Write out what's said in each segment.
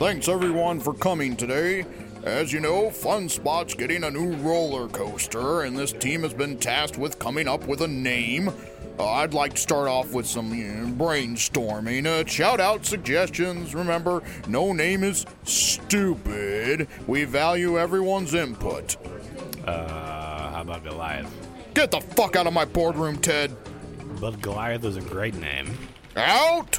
Thanks everyone for coming today. As you know, Fun Spot's getting a new roller coaster, and this team has been tasked with coming up with a name. I'd like to start off with some brainstorming. Shout out suggestions. Remember, no name is stupid. We value everyone's input. How about Goliath? Get the fuck out of my boardroom, Ted. But Goliath is a great name. Out!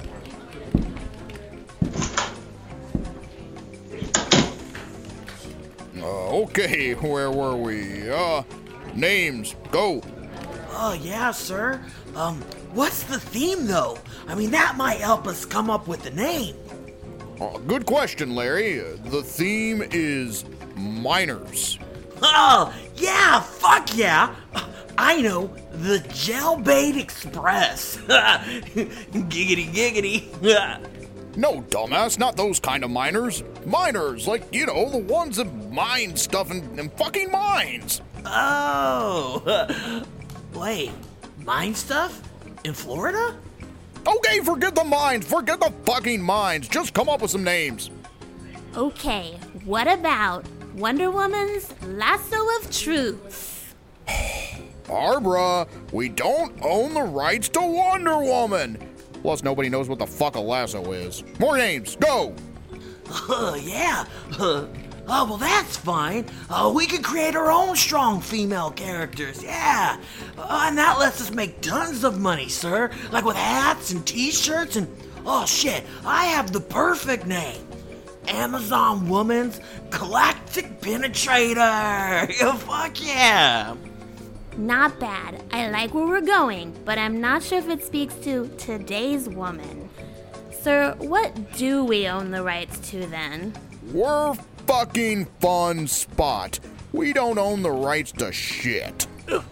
Okay, where were we? Names, go. Yeah, sir. What's the theme, though? I mean, that might help us come up with the name. Good question, Larry. The theme is miners. Oh, yeah, fuck yeah. I know, the Jailbait Express. Giggity, giggity. No, dumbass, not those kind of miners. Miners, like, the ones that mine stuff in fucking mines. Oh, wait, mine stuff? In Florida? Okay, forget the mines, forget the fucking mines. Just come up with some names. Okay, what about Wonder Woman's Lasso of Truth? Barbara, we don't own the rights to Wonder Woman. Plus, nobody knows what the fuck a lasso is. More names, go! Yeah. Well, that's fine. We can create our own strong female characters, yeah. And that lets us make tons of money, sir. Like with hats and t-shirts and... Oh, shit, I have the perfect name. Amazon Woman's Galactic Penetrator. Fuck yeah. Not bad. I like where we're going, but I'm not sure if it speaks to today's woman. Sir, what do we own the rights to then? We're fucking Fun Spot. We don't own the rights to shit.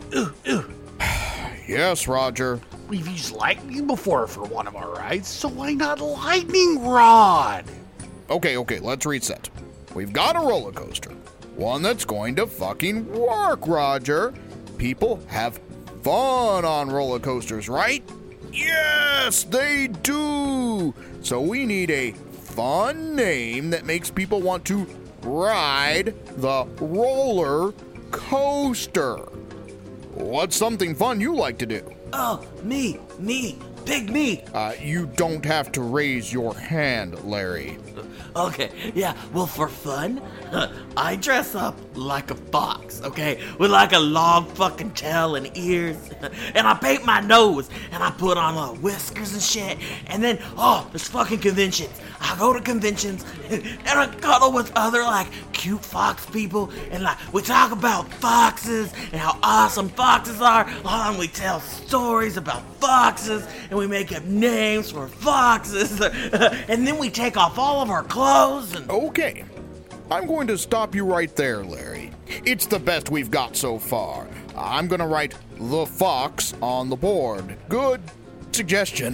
Yes, Roger. We've used lightning before for one of our rides, so why not lightning rod? Okay, let's reset. We've got a roller coaster. One that's going to fucking work, Roger. People have fun on roller coasters, right? Yes, they do. So we need a fun name that makes people want to ride the roller coaster. What's something fun you like to do? Oh, me, big me. You don't have to raise your hand, Larry. Okay, yeah, well, for fun, I dress up like a fox, okay? With like a long fucking tail and ears. And I paint my nose, and I put on whiskers and shit. And then, there's fucking conventions. I go to conventions, and I cuddle with other, cute fox people. And, we talk about foxes and how awesome foxes are. And we tell stories about foxes, and we make up names for foxes. And then we take off all of our clothes and... Okay, I'm going to stop you right there, Larry. It's the best we've got so far. I'm going to write the fox on the board. Good suggestion.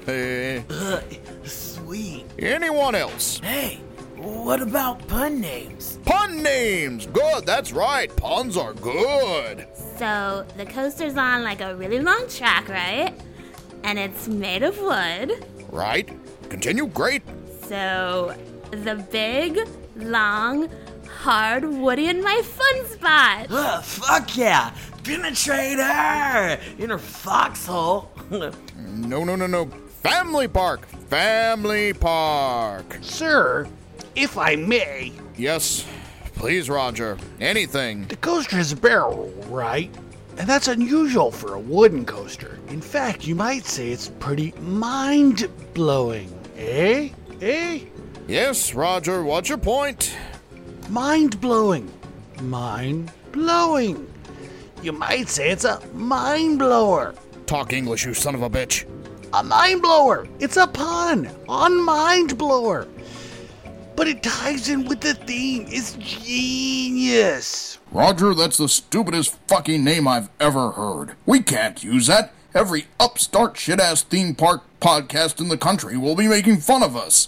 Sweet. Anyone else? Hey, what about pun names? Pun names! Good, that's right. Puns are good. So, the coaster's on a really long track, right? And it's made of wood. Right. Continue, great. So, the big, long, hard Woody in my Fun Spot. Fuck yeah! Penetrator! In her foxhole. No. Family Park. Family Park. Sir, if I may. Yes, please, Roger. Anything. The coaster has a barrel, right? And that's unusual for a wooden coaster. In fact, you might say it's pretty mind-blowing. Eh? Yes, Roger, what's your point? Mind-blowing. Mind-blowing. You might say it's a mind-blower. Talk English, you son of a bitch. A mind-blower. It's a pun on mind-blower. But it ties in with the theme. It's genius. Roger, that's the stupidest fucking name I've ever heard. We can't use that. Every upstart shit-ass theme park podcast in the country will be making fun of us.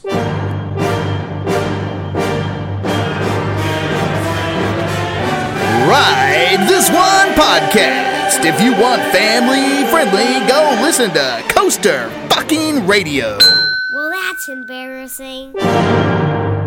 Ride This One podcast. If you want family friendly, go listen to Coaster fucking Radio. Well, that's embarrassing.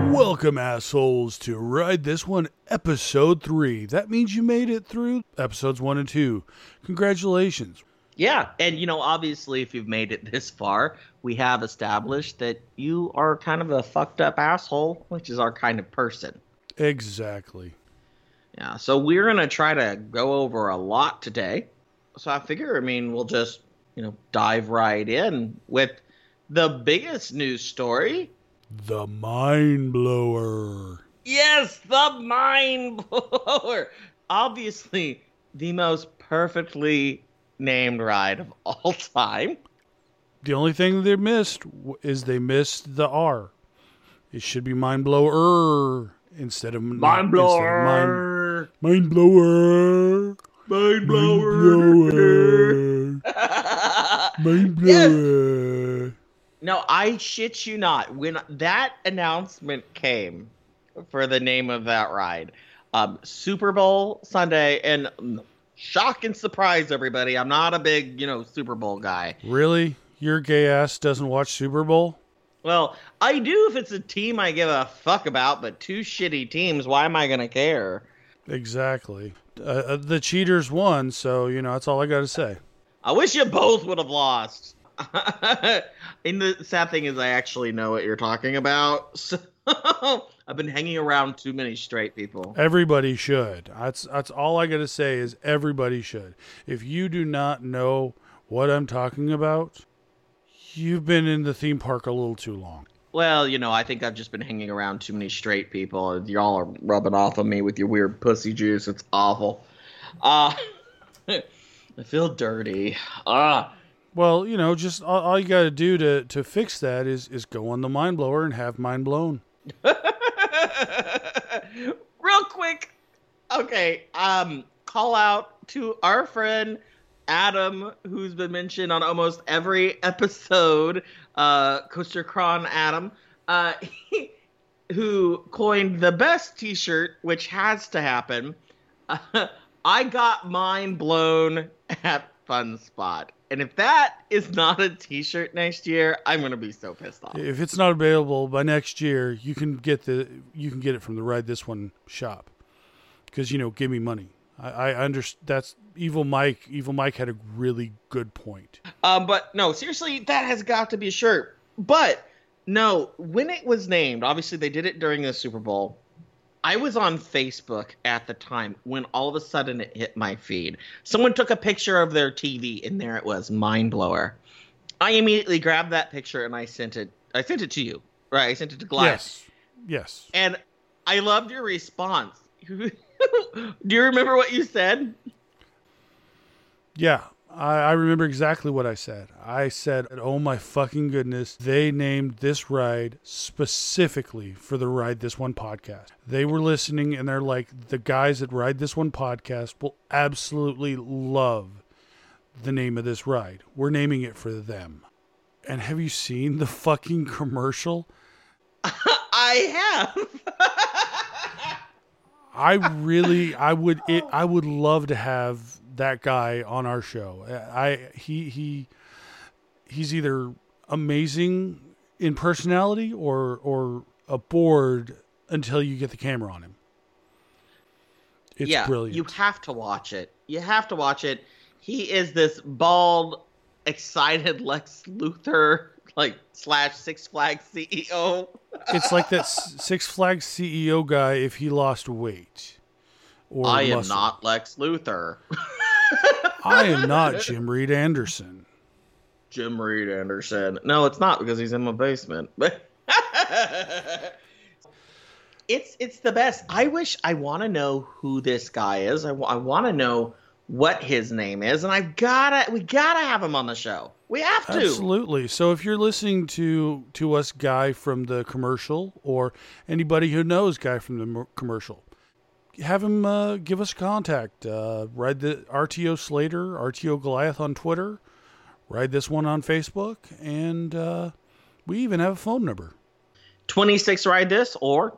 Welcome, assholes, to Ride This One, Episode 3. That means you made it through Episodes 1 and 2. Congratulations. Yeah, and obviously, if you've made it this far, we have established that you are kind of a fucked up asshole, which is our kind of person. Exactly. Yeah, so we're going to try to go over a lot today. So I figure, we'll just, dive right in with the biggest news story. The Mind Blower. Yes, the Mind Blower. Obviously, the most perfectly named ride of all time. The only thing they missed is they missed the R. It should be Mind Blower instead of Mind Blower. Mind Blower. Mind Blower. Mind Blower. Yes. No, I shit you not. When that announcement came for the name of that ride, Super Bowl Sunday, and shock and surprise, everybody. I'm not a big, Super Bowl guy. Really? Your gay ass doesn't watch Super Bowl? Well, I do if it's a team I give a fuck about, but two shitty teams, why am I going to care? Exactly. The cheaters won, so, that's all I got to say. I wish you both would have lost. And the sad thing is I actually know what you're talking about. So I've been hanging around too many straight people. Everybody should. That's all I got to say is everybody should. If you do not know what I'm talking about, you've been in the theme park a little too long. Well, I think I've just been hanging around too many straight people. Y'all are rubbing off on me with your weird pussy juice. It's awful. I feel dirty. Well, just all you got to do to fix that is go on the Mind Blower and have mind blown. Real quick. Okay. Call out to our friend Adam, who's been mentioned on almost every episode. Coaster Cron Adam, who coined the best t-shirt, which has to happen. I got mine blown at Fun Spot. And if that is not a t-shirt next year, I'm going to be so pissed off. If it's not available by next year, you can get it from the Ride This One shop. Because, give me money. I understand. That's Evil Mike. Evil Mike had a really good point. But no, seriously, that has got to be a shirt. But no, when it was named, obviously they did it during the Super Bowl. I was on Facebook at the time when all of a sudden it hit my feed. Someone took a picture of their TV and there it was, Mind Blower. I immediately grabbed that picture and I sent it to you. Right, I sent it to Gladys. Yes. And I loved your response. Do you remember what you said? Yeah, I remember exactly what I said. I said, oh my fucking goodness, they named this ride specifically for the Ride This One podcast. They were listening and they're like, the guys that Ride This One podcast will absolutely love the name of this ride. We're naming it for them. And have you seen the fucking commercial? I have. I would love to have that guy on our show. He's either amazing in personality or a bore until you get the camera on him. It's brilliant. You have to watch it. He is this bald, excited Lex Luthor, / Six Flags CEO. It's like that Six Flags CEO guy if he lost weight. I am not Lex Luthor. I am not Jim Reed Anderson. Jim Reed Anderson. No, it's not because he's in my basement. It's the best. I want to know who this guy is. I want to know what his name is, and we gotta have him on the show. We have to. Absolutely. So if you're listening to us, Guy from the commercial, or anybody who knows Guy from the commercial, have him give us contact. Ride the RTO Slater, RTO Goliath on Twitter. Ride This One on Facebook, and we even have a phone number. 26 Ride This or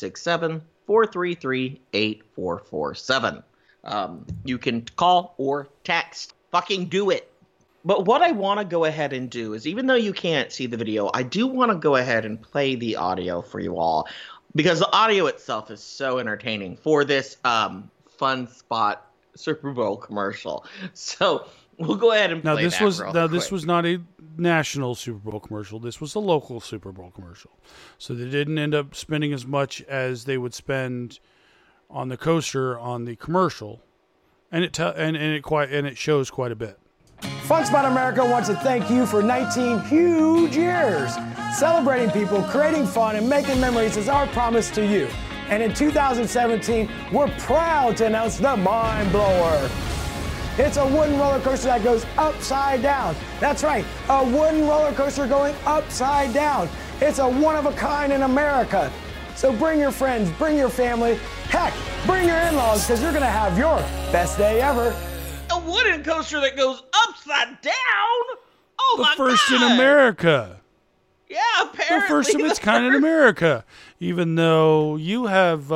267-433-8447. You can call or text. Fucking do it. But what I want to go ahead and do is, even though you can't see the video, I do want to go ahead and play the audio for you all. because the audio itself is so entertaining for this Fun Spot Super Bowl commercial. So we'll go ahead and play this that was real now quick. this was not a national Super Bowl commercial. This was a local Super Bowl commercial. So they didn't end up spending as much as they would spend on the coaster on the commercial, and it shows quite a bit. FunSpot America wants to thank you for 19 huge years. Celebrating people, creating fun, and making memories is our promise to you. And in 2017, we're proud to announce the Mind Blower. It's a wooden roller coaster that goes upside down. That's right, a wooden roller coaster going upside down. It's a one-of-a-kind in America. So bring your friends, bring your family, heck, bring your in-laws, because you're going to have your best day ever. A wooden coaster that goes upside down? Oh, my God. The first in America. Yeah, apparently. The first of its kind in America. Even though you have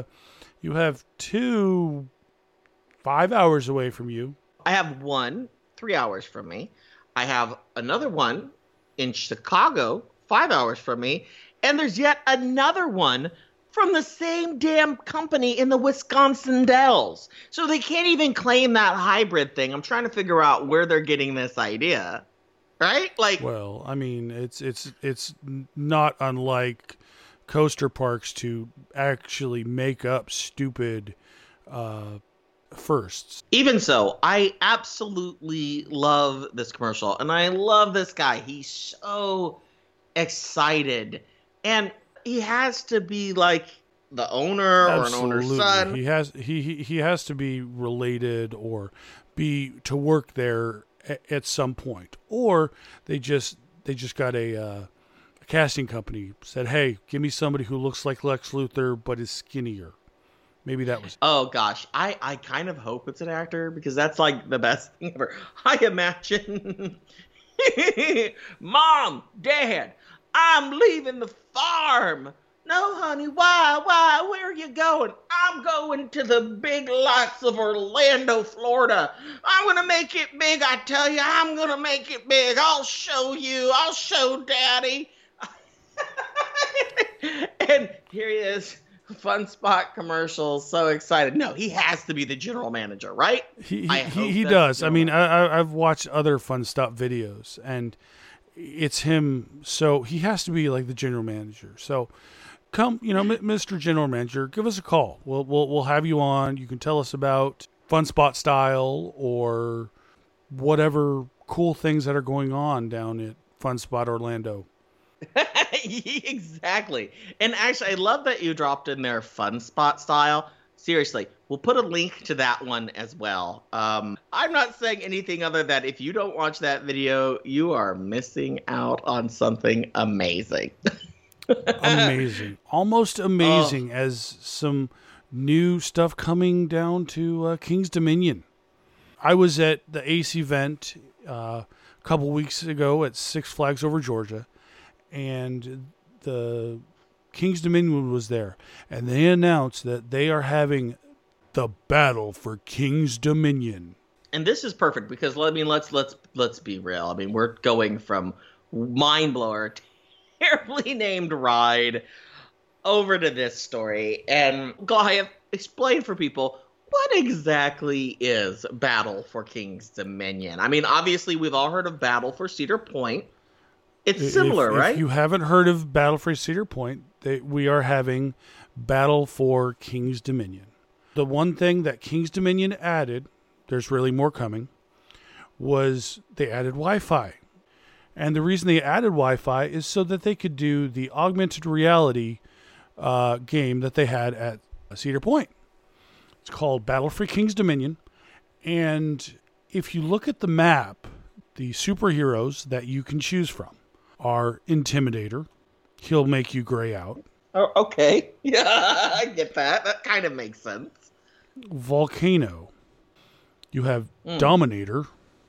2 5 hours away from you. I have one 3 hours from me. I have another one in Chicago 5 hours from me. And there's yet another one from the same damn company in the Wisconsin Dells. So they can't even claim that hybrid thing. I'm trying to figure out where they're getting this idea. Right? Like, Well, I mean, it's not unlike coaster parks to actually make up stupid firsts. even so, I absolutely love this commercial. And I love this guy. He's so excited. And he has to be like the owner or an owner's son. He has to be related or be to work there at some point, or they just got a casting company said, "Hey, give me somebody who looks like Lex Luthor but is skinnier." Maybe that was. Oh gosh, I kind of hope it's an actor because that's like the best thing ever. I imagine, Mom, Dad, I'm leaving the farm. No, honey, why? Where are you going? I'm going to the big lights of Orlando, Florida. I'm going to make it big, I tell you. I'm going to make it big. I'll show you. I'll show Daddy. And here he is, Fun Spot commercial, so excited. No, he has to be the general manager, right? He does. I mean, I've watched other Fun Stop videos, and it's him. So he has to be like the general manager. So come, Mr. General Manager, give us a call. We'll have you on. You can tell us about Fun Spot style or whatever cool things that are going on down at Fun Spot Orlando. Exactly. And actually, I love that you dropped in there Fun Spot style. Seriously, we'll put a link to that one as well. I'm not saying anything other than if you don't watch that video, you are missing out on something amazing. Amazing. Almost amazing as some new stuff coming down to King's Dominion. I was at the Ace event a couple weeks ago at Six Flags Over Georgia, and the King's Dominion was there, and they announced that they are having the Battle for King's Dominion. And this is perfect because let's be real. I mean, we're going from mind blower, terribly named ride over to this story. And Goliath, explain for people what exactly is Battle for King's Dominion. I mean, obviously we've all heard of Battle for Cedar Point. It's similar, right? If you haven't heard of Battle for Cedar Point, we are having Battle for King's Dominion. The one thing that King's Dominion added, there's really more coming, was they added Wi-Fi. And the reason they added Wi-Fi is so that they could do the augmented reality game that they had at Cedar Point. It's called Battle for King's Dominion. And if you look at the map, the superheroes that you can choose from are Intimidator. He'll make you gray out. Oh, okay. Yeah, I get that. That kind of makes sense. Volcano. You have Dominator,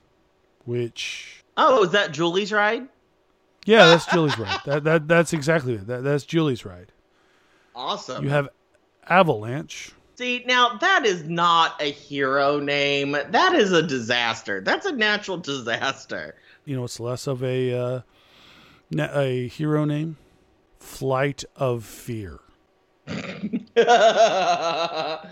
which... Oh, is that Julie's ride? Yeah, that's Julie's ride. That's exactly it. That's Julie's ride. Awesome. You have Avalanche. See, now that is not a hero name. That is a disaster. That's a natural disaster. It's less of a hero name. Flight of Fear. I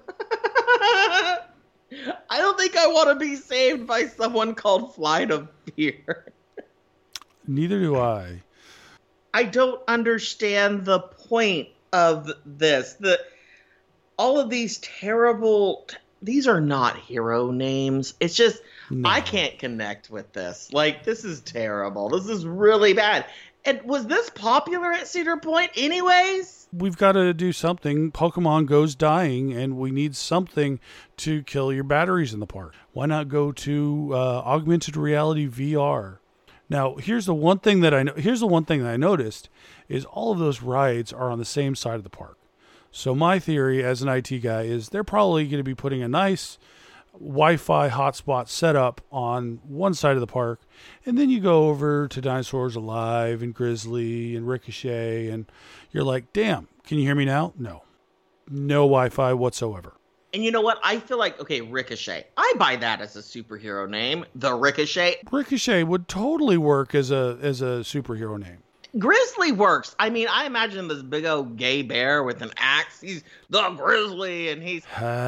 don't think I want to be saved by someone called Flight of Fear. Neither do I. I don't understand the point of this. All of these terrible... These are not hero names. It's just, No. I can't connect with this. Like, this is terrible. This is really bad. And was this popular at Cedar Point anyways? We've got to do something. Pokemon Go's dying, and we need something to kill your batteries in the park. Why not go to augmented reality VR? Now, here's the one thing that I noticed is all of those rides are on the same side of the park. So my theory as an IT guy is they're probably going to be putting a nice Wi-Fi hotspot setup on one side of the park, and then you go over to Dinosaurs Alive and Grizzly and Ricochet, and you're like, damn, can you hear me now? No Wi-Fi whatsoever. And you know what? I feel like, okay, Ricochet. I buy that as a superhero name. The Ricochet. Ricochet would totally work as a superhero name. Grizzly works. I mean, I imagine this big old gay bear with an axe. He's the Grizzly, and he's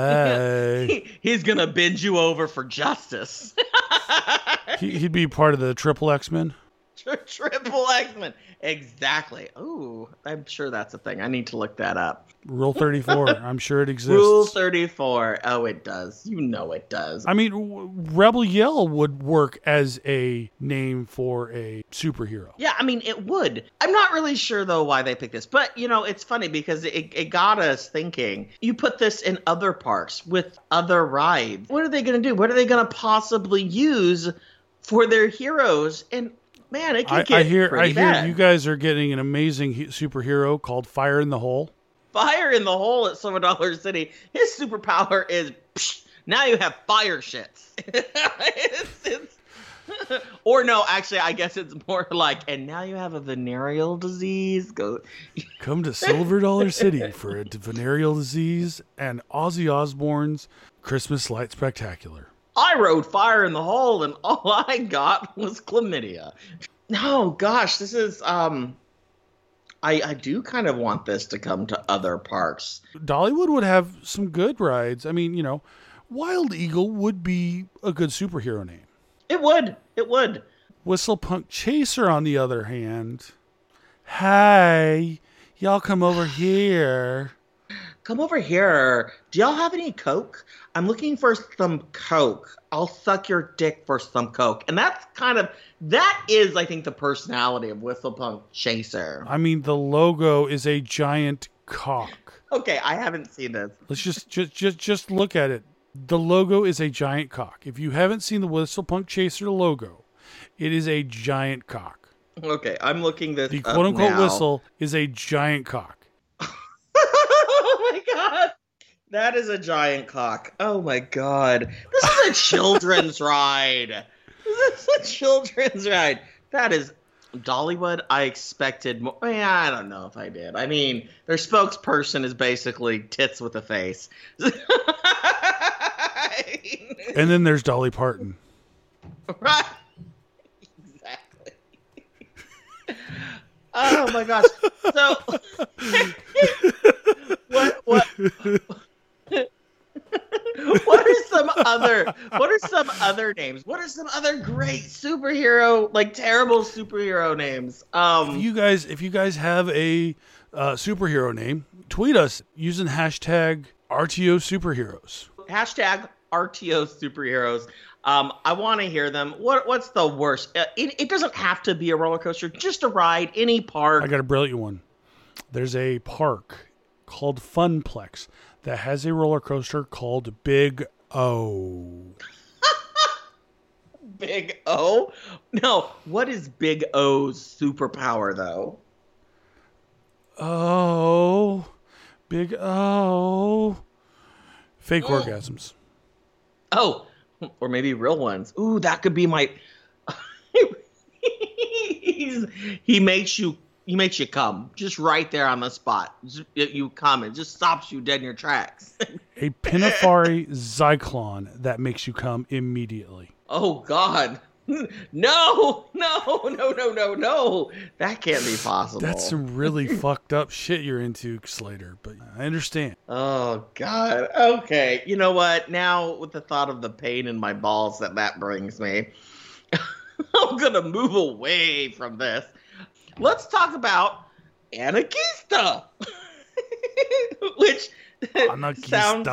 he's gonna bend you over for justice. He'd be part of the Triple X-Men. Triple X-Men. Exactly. Ooh, I'm sure that's a thing. I need to look that up. Rule 34. I'm sure it exists. Rule 34. Oh, it does. You know it does. I mean, Rebel Yell would work as a name for a superhero. Yeah, I mean, it would. I'm not really sure, though, why they picked this. But, you know, it's funny because it got us thinking. You put this in other parks with other rides. What are they going to do? What are they going to possibly use for their heroes? And, man, it can get pretty bad. I hear you guys are getting an amazing superhero called Fire in the Hole. Fire in the Hole at Silver Dollar City. His superpower is, now you have fire shits. Or no, actually, I guess it's more like, and now you have a venereal disease. Come to Silver Dollar City for a venereal disease and Ozzy Osbourne's Christmas Light Spectacular. I rode Fire in the Hole, and all I got was chlamydia. Oh, gosh, this is... I do kind of want this to come to other parks. Dollywood would have some good rides. I mean, you know, Wild Eagle would be a good superhero name. It would. It would. Whistlepunk Chaser, on the other hand. Hey, y'all come over here. Come over here. Do y'all have any Coke? I'm looking for some Coke. I'll suck your dick for some Coke. And that is, I think, the personality of Whistlepunk Chaser. I mean, the logo is a giant cock. Okay, I haven't seen this. Let's just look at it. The logo is a giant cock. If you haven't seen the Whistlepunk Chaser logo, it is a giant cock. Okay, I'm looking this up. The quote-unquote now. whistle is a giant cock. Oh my god. That is a giant cock. Oh my god. This is a children's ride. This is a children's ride. That is Dollywood. I expected more. Yeah, I don't know if I did. I mean, their spokesperson is basically tits with a face. And then there's Dolly Parton. Right. Exactly. Oh my gosh. So what what are some other names? What are some other great superhero, like terrible superhero names? If you guys have a superhero name, tweet us using hashtag RTO Superheroes. Hashtag RTO Superheroes. I want to hear them. What's the worst? It doesn't have to be a roller coaster, just a ride, any park. I got a brilliant one. There's a park called Funplex that has a roller coaster called Big O. Big O? No, what is Big O's superpower, though? Oh, Big O. Fake orgasms. Oh, or maybe real ones. Ooh, that could be my... He makes you come just right there on the spot. You come, it just stops you dead in your tracks. A Pinafari Zyklon that makes you come immediately. Oh God. No. That can't be possible. That's some really fucked up shit you're into, Slater, but I understand. Oh, God. Okay. You know what? Now, with the thought of the pain in my balls that brings me, I'm going to move away from this. Let's talk about Anarchista. Which sounds...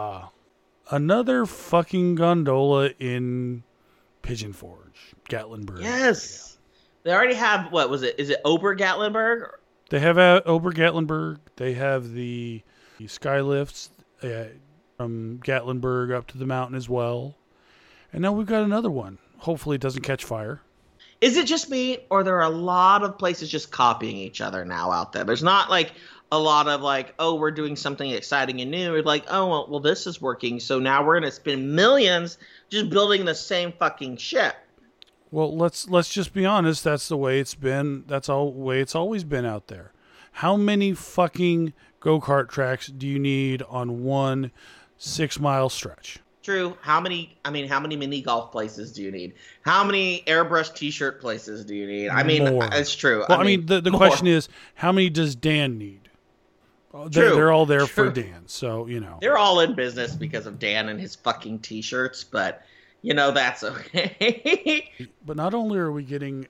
Another fucking gondola in Pigeon Forge, Gatlinburg. Yes. They already have, what was it? Is it Ober Gatlinburg? They have Ober Gatlinburg. They have the sky lifts from Gatlinburg up to the mountain as well. And now we've got another one. Hopefully it doesn't catch fire. Is it just me, or there are a lot of places just copying each other now out there? There's not like a lot of like, oh, we're doing something exciting and new. We're like, oh, well, this is working, so now we're going to spend millions just building the same fucking shit. Well, let's just be honest. That's the way it's been. That's the way it's always been out there. How many fucking go-kart tracks do you need on one 6-mile stretch? True. How many mini golf places do you need? How many airbrush t-shirt places do you need? I mean, More. It's true. Well, the question is, how many does Dan need? They're all there for Dan, so, you know. They're all in business because of Dan and his fucking t-shirts, but, you know, that's okay. But not only are we getting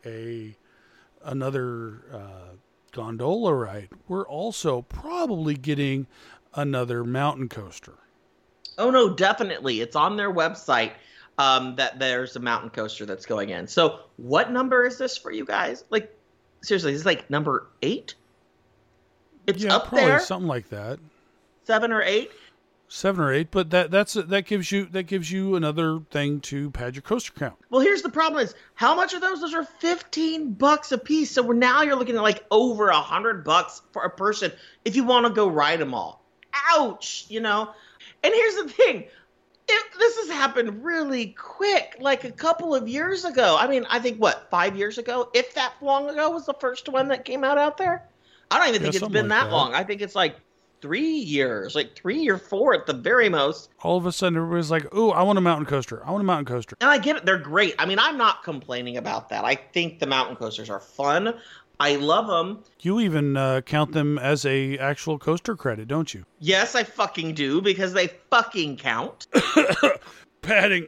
another gondola ride, we're also probably getting another mountain coaster. Oh, no, definitely. It's on their website that there's a mountain coaster that's going in. So what number is this for you guys? Like, seriously, is this like number 8? It's up probably there? Something like that. 7 or 8? 7 or 8, but that gives you another thing to pad your coaster count. Well, here's the problem is, how much are those? Those are $15 a piece. So now you're looking at like over $100 for a person if you want to go ride them all. Ouch, you know? And here's the thing. This has happened really quick, like a couple of years ago. I mean, I think, 5 years ago? If that long ago was the first one that came out there? I don't even think it's been that long. I think it's like 3 years, like 3 or 4 at the very most. All of a sudden, everybody's like, oh, I want a mountain coaster. I want a mountain coaster. And I get it. They're great. I mean, I'm not complaining about that. I think the mountain coasters are fun. I love them. You even count them as a actual coaster credit, don't you? Yes, I fucking do, because they fucking count. Padding.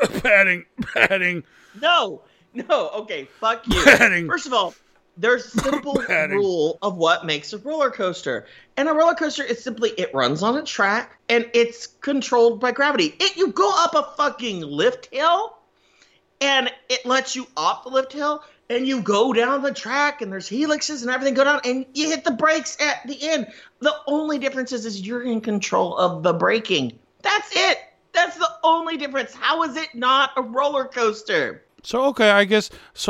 No, okay, fuck you. Padding. First of all, there's a simple rule of what makes a roller coaster. And a roller coaster is simply, it runs on a track, and it's controlled by gravity. You go up a fucking lift hill, and it lets you off the lift hill, and you go down the track, and there's helixes and everything go down, and you hit the brakes at the end. The only difference is you're in control of the braking. That's it. That's the only difference. How is it not a roller coaster? So okay, I guess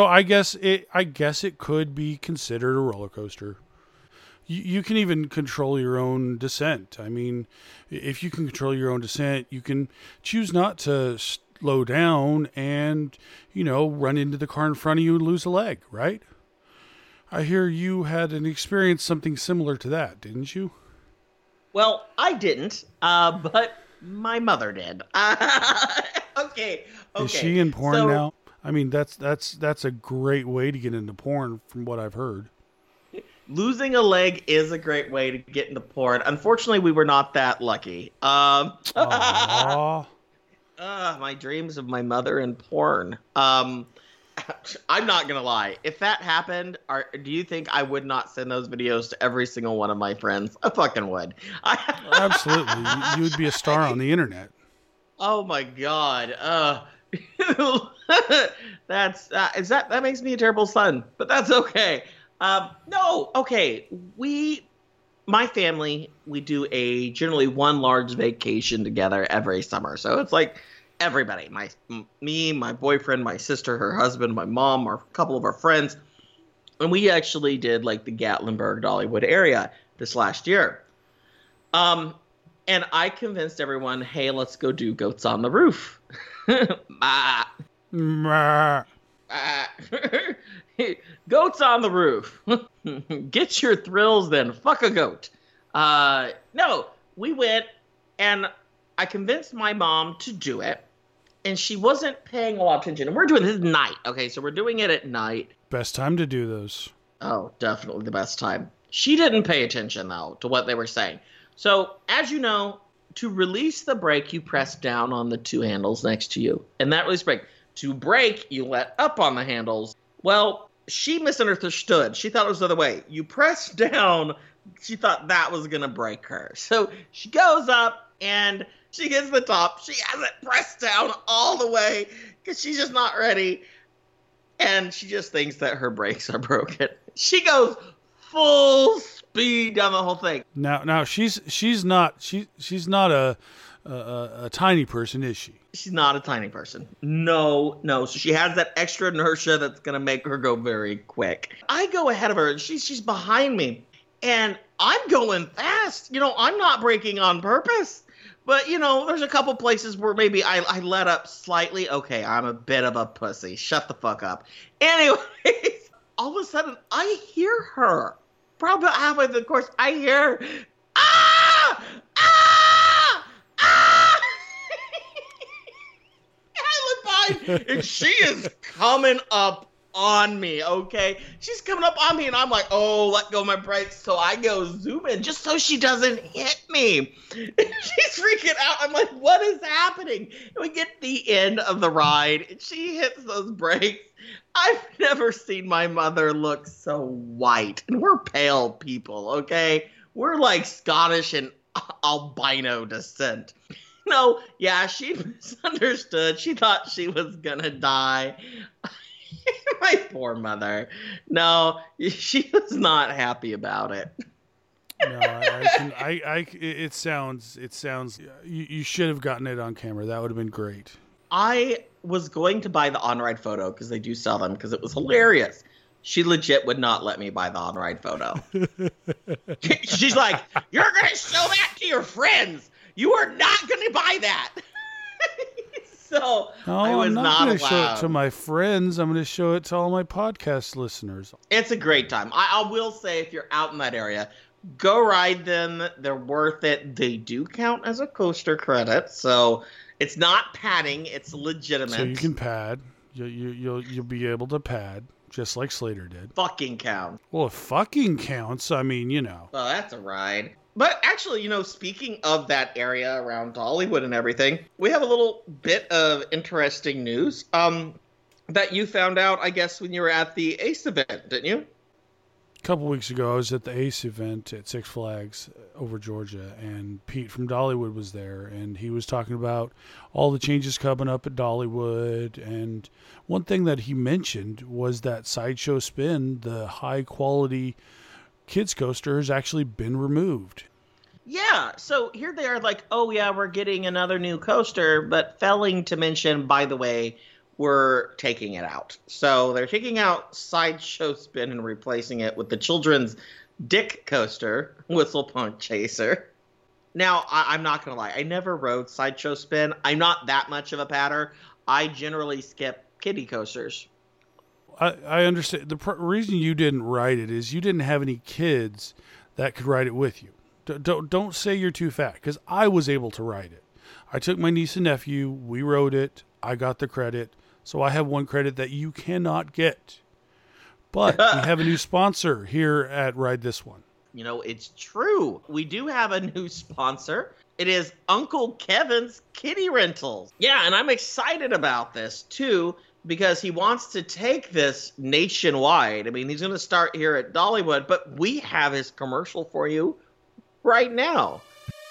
it could be considered a roller coaster. You can even control your own descent. I mean, if you can control your own descent, you can choose not to slow down and, run into the car in front of you and lose a leg, right? I hear you had something similar to that, didn't you? Well, I didn't, but my mother did. Okay. Is she in porn now? I mean, that's a great way to get into porn, from what I've heard. Losing a leg is a great way to get into porn. Unfortunately, we were not that lucky. My dreams of my mother in porn. I'm not gonna lie. If that happened, do you think I would not send those videos to every single one of my friends? I fucking would. Absolutely, you would be a star on the internet. Oh my god. That makes me a terrible son, but that's okay. No, okay. My family, we do generally one large vacation together every summer. So it's like everybody, me, my boyfriend, my sister, her husband, my mom, a couple of our friends. And we actually did like the Gatlinburg, Dollywood area this last year. And I convinced everyone, hey, let's go do Goats on the Roof. Goats on the roof. Get your thrills then. Fuck a goat. No, we went and I convinced my mom to do it. and she wasn't paying a lot of attention. And we're doing this at night, okay? So we're doing it at night. Best time to do those. Oh, definitely the best time. She didn't pay attention, though, to what they were saying. So, as you know, to release the brake, you press down on the two handles next to you. And that releases brake. To brake, you let up on the handles. Well, she misunderstood. She thought it was the other way. You press down. She thought that was going to break her. So she goes up and she gets to the top. She hasn't pressed down all the way because she's just not ready. And she just thinks that her brakes are broken. She goes full speed down the whole thing. Now she's not a tiny person, is she? She's not a tiny person. No. So she has that extra inertia that's going to make her go very quick. I go ahead of her, and she's behind me, and I'm going fast. I'm not braking on purpose. But, there's a couple places where maybe I let up slightly. Okay, I'm a bit of a pussy. Shut the fuck up. Anyways, all of a sudden, I hear her. Probably about halfway through the course, I hear her. Ah! Ah! Ah! I look behind, and she is coming up on me, okay? She's coming up on me, and I'm like, oh, let go of my brakes. So I go zoom in just so she doesn't hit me. She's freaking out. I'm like, what is happening? And we get to the end of the ride, and she hits those brakes. I've never seen my mother look so white. And we're pale people, okay? We're like Scottish and albino descent. She misunderstood. She thought she was gonna die. My poor mother. No, she was not happy about it. No, it sounds. You should have gotten it on camera. That would have been great. I was going to buy the on-ride photo because they do sell them because it was hilarious. She legit would not let me buy the on-ride photo. She's like, you're going to show that to your friends. You are not going to buy that. So I was I'm not not going to show allowed. it to my friends. I'm going to show it to all my podcast listeners. It's a great time. I will say, if you're out in that area, go ride them. They're worth it. They do count as a coaster credit, so it's not padding. It's legitimate. So you can pad. You'll be able to pad, just like Slater did. Fucking count. Well, it fucking counts. I mean, Well, that's a ride. But actually, speaking of that area around Dollywood and everything, we have a little bit of interesting news that you found out, I guess, when you were at the ACE event, didn't you? A couple weeks ago, I was at the ACE event at Six Flags over Georgia, and Pete from Dollywood was there, and he was talking about all the changes coming up at Dollywood. And one thing that he mentioned was that Sideshow Spin, the high-quality kids coaster, has actually been removed. Yeah, so here they are like, oh yeah, we're getting another new coaster, but failing to mention, by the way, we're taking it out. So they're taking out Sideshow Spin and replacing it with the children's Dick Coaster, Whistle Punk Chaser. Now, I'm not going to lie, I never rode Sideshow Spin. I'm not that much of a padder. I generally skip kiddie coasters. I understand. The reason you didn't ride it is you didn't have any kids that could ride it with you. Don't say you're too fat, because I was able to ride it. I took my niece and nephew. We rode it. I got the credit. So I have one credit that you cannot get. But we have a new sponsor here at Ride This One. It's true. We do have a new sponsor. It is Uncle Kevin's Kitty Rentals. Yeah, and I'm excited about this, too, because he wants to take this nationwide. I mean, he's going to start here at Dollywood, but we have his commercial for you right now.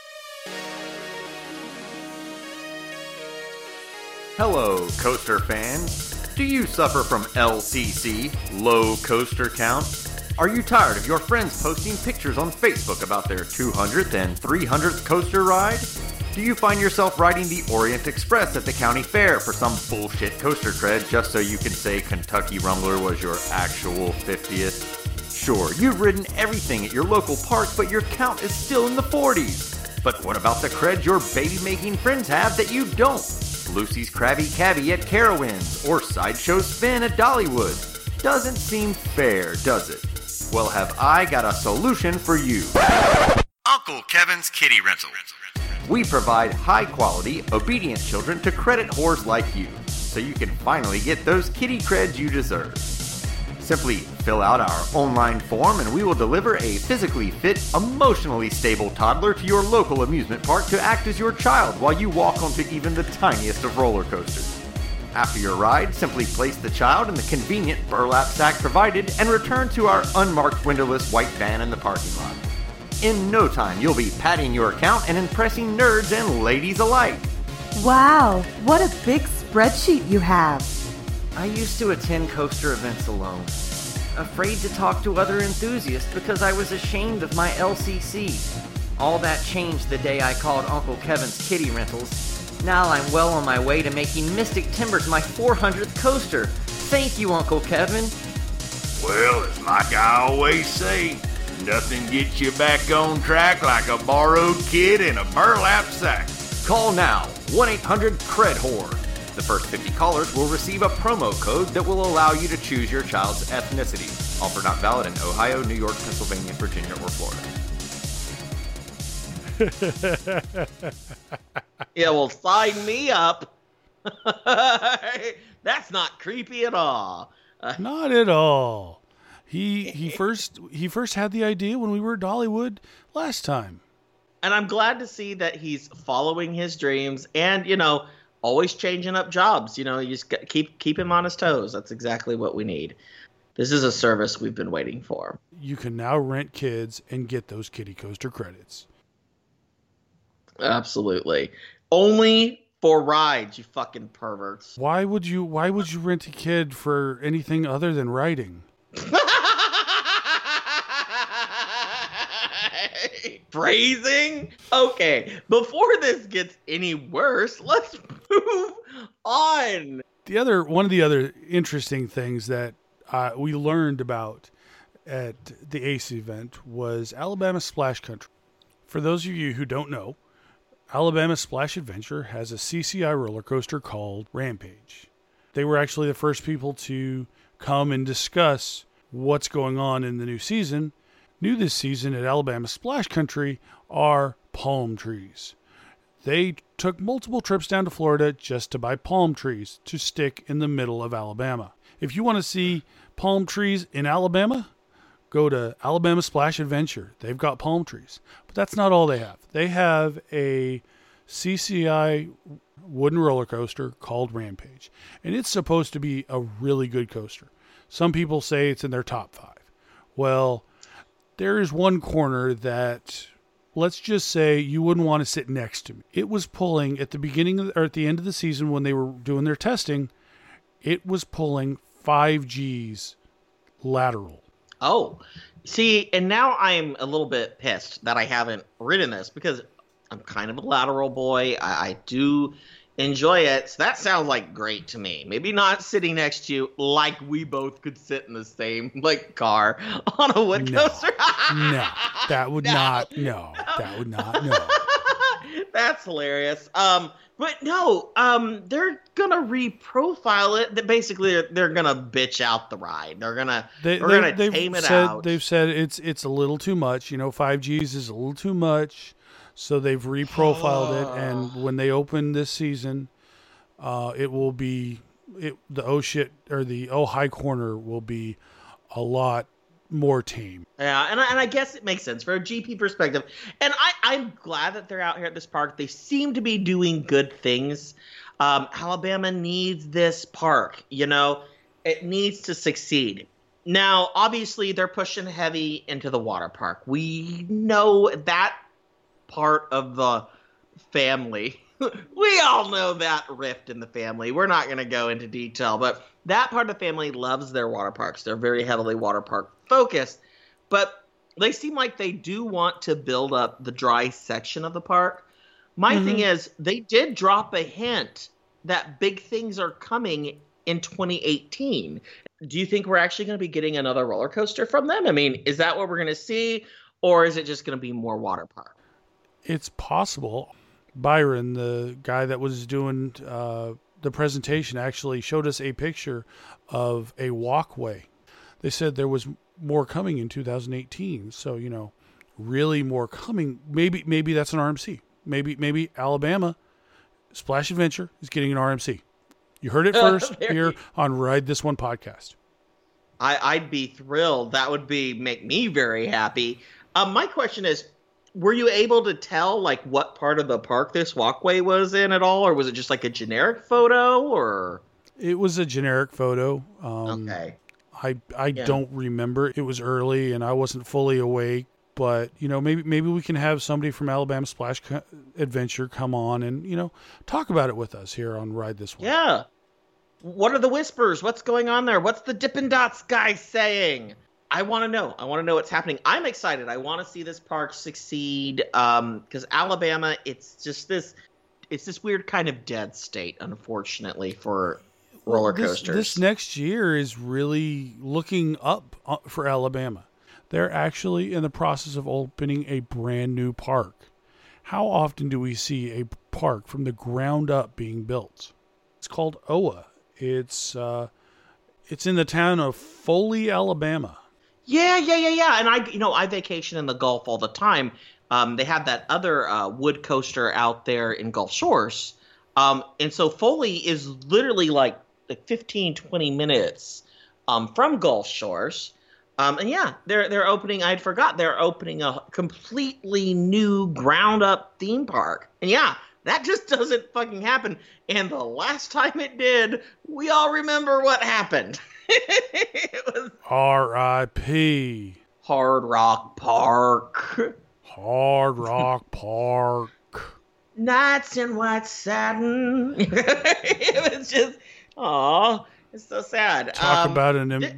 Hello, coaster fans. Do you suffer from LCC, low coaster count? Are you tired of your friends posting pictures on Facebook about their 200th and 300th coaster ride? Do you find yourself riding the Orient Express at the county fair for some bullshit coaster cred just so you can say Kentucky Rumbler was your actual 50th? Sure, you've ridden everything at your local park, but your count is still in the 40s. But what about the cred your baby-making friends have that you don't? Lucy's Krabby Cabby at Carowinds or Sideshow Spin at Dollywood. Doesn't seem fair, does it? Well, have I got a solution for you. Uncle Kevin's Kitty Rental. We provide high-quality, obedient children to credit whores like you, so you can finally get those kitty creds you deserve. Simply fill out our online form and we will deliver a physically fit, emotionally stable toddler to your local amusement park to act as your child while you walk onto even the tiniest of roller coasters. After your ride, simply place the child in the convenient burlap sack provided and return to our unmarked windowless white van in the parking lot. In no time, you'll be padding your account and impressing nerds and ladies alike. Wow, what a big spreadsheet you have. I used to attend coaster events alone, afraid to talk to other enthusiasts because I was ashamed of my LCC. All that changed the day I called Uncle Kevin's Kitty Rentals. Now I'm well on my way to making Mystic Timbers my 400th coaster. Thank you, Uncle Kevin. Well, as like I always say, nothing gets you back on track like a borrowed kid in a burlap sack. Call now, 1-800-CRED-WHORE. The first 50 callers will receive a promo code that will allow you to choose your child's ethnicity. Offer not valid in Ohio, New York, Pennsylvania, Virginia, or Florida. Yeah, well, sign me up. That's not creepy at all. Not at all. He first had the idea when we were at Dollywood last time. And I'm glad to see that he's following his dreams and, always changing up jobs. You just keep him on his toes. That's exactly what we need. This is a service we've been waiting for. You can now rent kids and get those kitty coaster credits. Absolutely. Only for rides, you fucking perverts. Why would you rent a kid for anything other than riding? Phrasing? Okay, before this gets any worse, let's move on. One of the other interesting things that we learned about at the ACE event was Alabama Splash Country. For those of you who don't know, Alabama Splash Adventure has a CCI roller coaster called Rampage. They were actually the first people to come and discuss what's going on in the new season. New this season at Alabama Splash Country are palm trees. They took multiple trips down to Florida just to buy palm trees to stick in the middle of Alabama. If you want to see palm trees in Alabama, go to Alabama Splash Adventure. They've got palm trees. But that's not all they have. They have a CCI wooden roller coaster called Rampage. And it's supposed to be a really good coaster. Some people say it's in their top 5. Well, there is one corner that, let's just say, you wouldn't want to sit next to me. It was pulling at the beginning or at the end of the season when they were doing their testing, it was pulling 5 Gs lateral. Oh, see, and now I'm a little bit pissed that I haven't ridden this because I'm kind of a lateral boy. I do enjoy it. So that sounds like great to me. Maybe not sitting next to you like we both could sit in the same car on a wood coaster. No, that would not. That's hilarious. But no, they're gonna reprofile it. That basically they're gonna bitch out the ride. They're gonna tame it out. They've said it's a little too much. 5 Gs is a little too much. So they've reprofiled it, and when they open this season, it will be the high corner will be a lot more tame. Yeah, and I guess it makes sense for a GP perspective. And I'm glad that they're out here at this park. They seem to be doing good things. Alabama needs this park. It needs to succeed. Now, obviously, they're pushing heavy into the water park. We know that part of the family. We all know that rift in the family. We're not going to go into detail, but that part of the family loves their water parks. They're very heavily water park focused, but they seem like they do want to build up the dry section of the park. My thing is, they did drop a hint that big things are coming in 2018. Do you think we're actually going to be getting another roller coaster from them? I mean, is that what we're going to see, or is it just going to be more water park? It's possible. Byron, the guy that was doing the presentation, actually showed us a picture of a walkway. They said there was more coming in 2018. So, really more coming. Maybe that's an RMC. maybe Alabama Splash Adventure is getting an RMC. You heard it first here on Ride This One podcast. I'd be thrilled. That would make me very happy. My question is, were you able to tell like what part of the park this walkway was in at all, or was it just like a generic photo? Or it was a generic photo. Okay. I don't remember. It was early and I wasn't fully awake. But maybe we can have somebody from Alabama Splash Adventure come on and talk about it with us here on Ride This One. Yeah. What are the whispers? What's going on there? What's the Dippin' Dots guy saying? I want to know. I want to know what's happening. I'm excited. I want to see this park succeed. Because Alabama, it's this weird kind of dead state, unfortunately, for roller coasters. This next year is really looking up for Alabama. They're actually in the process of opening a brand new park. How often do we see a park from the ground up being built? It's called OA. It's in the town of Foley, Alabama. Yeah. And I vacation in the Gulf all the time. They have that other wood coaster out there in Gulf Shores. And so Foley is literally like 15, 20 minutes from Gulf Shores. And yeah, they're opening, I'd forgot, they're opening a completely new ground up theme park. And yeah, that just doesn't fucking happen. And the last time it did, we all remember what happened. It was R.I.P. Hard Rock Park. Hard Rock Park. Nights in white satin. It was just, aw. It's so sad. Talk about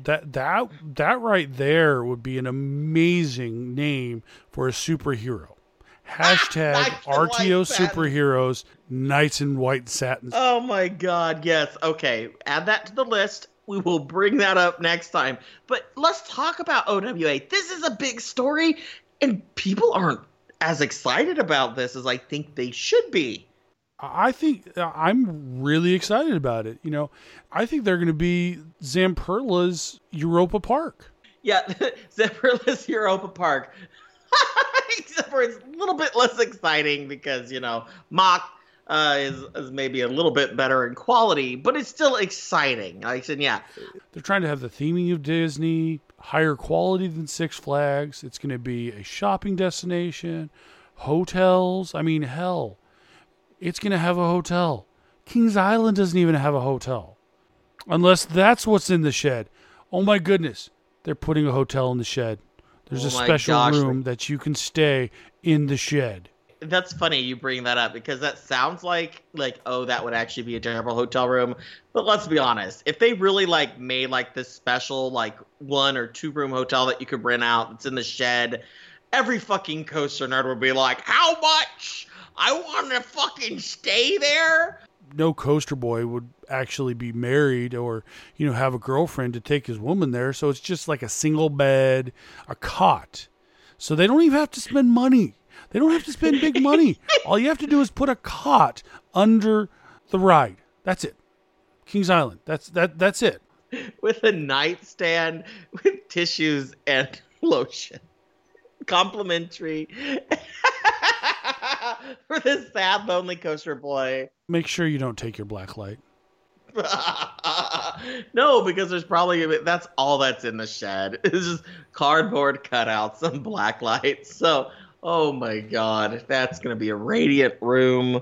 that right there would be an amazing name for a superhero. Hashtag RTO superheroes, Knights in White Satin. Oh my God, yes. Okay, add that to the list. We will bring that up next time. But let's talk about OWA. This is a big story, and people aren't as excited about this as I think they should be. I think I'm really excited about it. I think they're going to be Zamperla's Europa Park. Yeah, Zamperla's Europa Park. Except for it's a little bit less exciting because, Mach is maybe a little bit better in quality, but it's still exciting. Like I said, yeah. They're trying to have the theming of Disney, higher quality than Six Flags. It's going to be a shopping destination, hotels. I mean, hell. It's going to have a hotel. Kings Island doesn't even have a hotel. Unless that's what's in the shed. Oh my goodness. They're putting a hotel in the shed. There's a special room that you can stay in the shed. That's funny you bring that up because that sounds like, oh, that would actually be a terrible hotel room. But let's be honest. If they really made this special 1 or 2 room hotel that you could rent out that's in the shed, every fucking coaster nerd would be like, how much? I want to fucking stay there. No coaster boy would actually be married or, have a girlfriend to take his woman there. So it's just like a single bed, a cot. So they don't even have to spend money. They don't have to spend big money. All you have to do is put a cot under the ride. That's it. Kings Island. That's it. With a nightstand with tissues and lotion. Complimentary. For this sad, lonely coaster boy. Make sure you don't take your black light. No, because that's all that's in the shed. It's just cardboard cutouts, some black lights. So, oh my God, that's going to be a radiant room.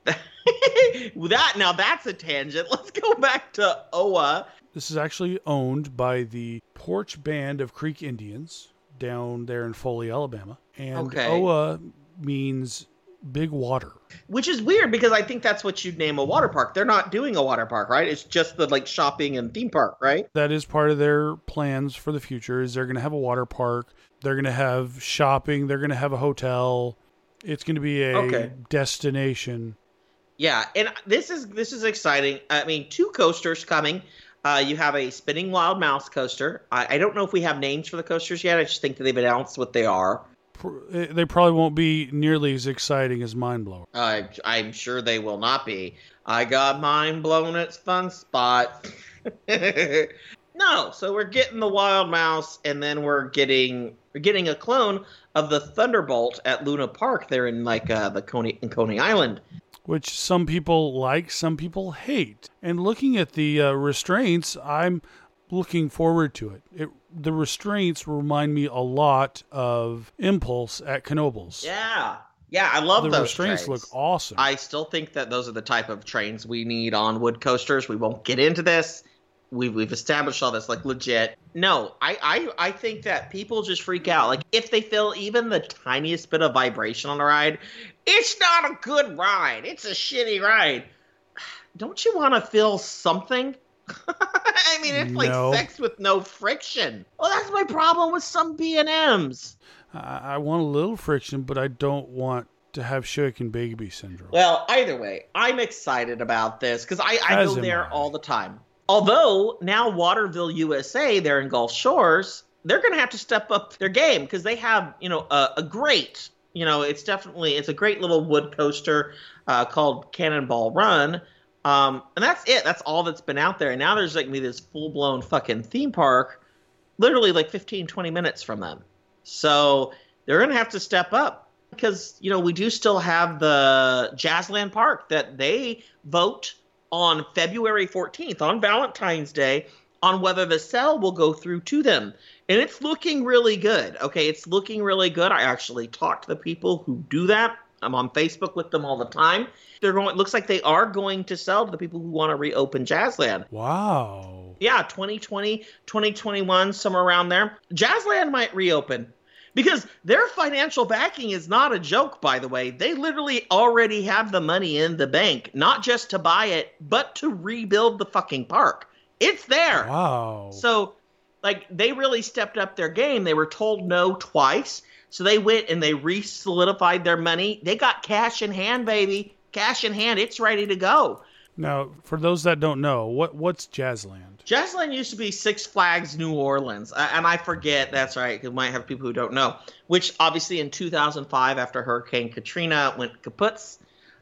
Now that's a tangent. Let's go back to OA. This is actually owned by the Porch Band of Creek Indians down there in Foley, Alabama. And OA means big water. Which is weird because I think that's what you'd name a water park. They're not doing a water park, right? It's just the shopping and theme park, right? That is part of their plans for the future is they're going to have a water park. They're going to have shopping. They're going to have a hotel. It's going to be a destination. Yeah, and this is exciting. I mean, 2 coasters coming. You have a Spinning Wild Mouse coaster. I don't know if we have names for the coasters yet. I just think that they've announced what they are. They probably won't be nearly as exciting as Mind Blower. I'm sure they will not be. I got mind blown at Fun Spot. No, so we're getting the Wild Mouse, and then we're getting a clone of the Thunderbolt at Luna Park there in the Coney Island. Which some people like, some people hate. And looking at the restraints, I'm looking forward to it. The restraints remind me a lot of Impulse at Knoebels. Yeah, I love those. The restraints trains. look awesome. I still think that those are the type of trains we need on wood coasters. We won't get into this. We've established all this, like, legit. No, I think that people just freak out. Like, if they feel even the tiniest bit of vibration on a ride, it's not a good ride. It's a shitty ride. Don't you want to feel something? I mean, it's like sex with no friction. Well, that's my problem with some B&Ms. I want a little friction, but I don't want to have shaken baby syndrome. Well, either way, I'm excited about this because I go there all the time. Although now Waterville, USA, they're in Gulf Shores, they're going to have to step up their game because they have, a great, it's a great little wood coaster called Cannonball Run. And that's it. That's all that's been out there. And now there's this full-blown fucking theme park, literally 15, 20 minutes from them. So they're going to have to step up because, we do still have the Jazzland Park that they vote on February 14th, on Valentine's Day, on whether the sale will go through to them. And it's looking really good. Okay, it's looking really good. I actually talked to the people who do that. I'm on Facebook with them all the time. It looks like they are going to sell to the people who want to reopen Jazzland. Wow. Yeah, 2020, 2021, somewhere around there. Jazzland might reopen. Because their financial backing is not a joke, by the way. They literally already have the money in the bank, not just to buy it, but to rebuild the fucking park. It's there. Wow. So, they really stepped up their game. They were told no twice. So they went and they re-solidified their money. They got cash in hand, baby. Cash in hand. It's ready to go. Now, for those that don't know, what's Jazzland? Jazzland used to be Six Flags New Orleans, and I forget, that's right, because we might have people who don't know, which obviously in 2005, after Hurricane Katrina, went kaputs.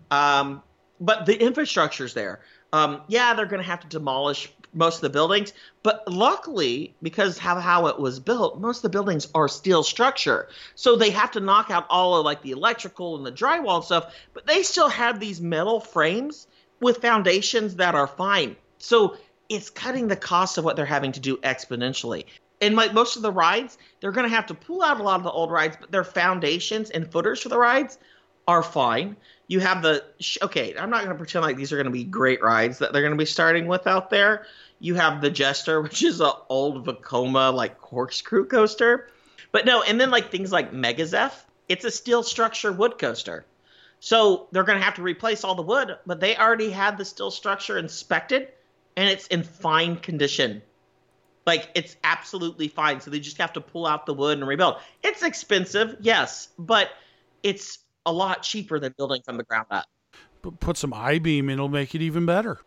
But the infrastructure's there. They're going to have to demolish most of the buildings, but luckily, because how it was built, most of the buildings are steel structure. So they have to knock out all of the electrical and the drywall and stuff, but they still have these metal frames with foundations that are fine. So it's cutting the cost of what they're having to do exponentially. And most of the rides, they're going to have to pull out a lot of the old rides, but their foundations and footers for the rides are fine. You have I'm not going to pretend like these are going to be great rides that they're going to be starting with out there. You have the Jester, which is an old Vekoma, corkscrew coaster. But no, and then things like Megazeph, it's a steel structure wood coaster. So they're going to have to replace all the wood, but they already had the steel structure inspected, and it's in fine condition. It's absolutely fine. So they just have to pull out the wood and rebuild. It's expensive, yes, but it's a lot cheaper than building from the ground up. But put some I-beam, it'll make it even better.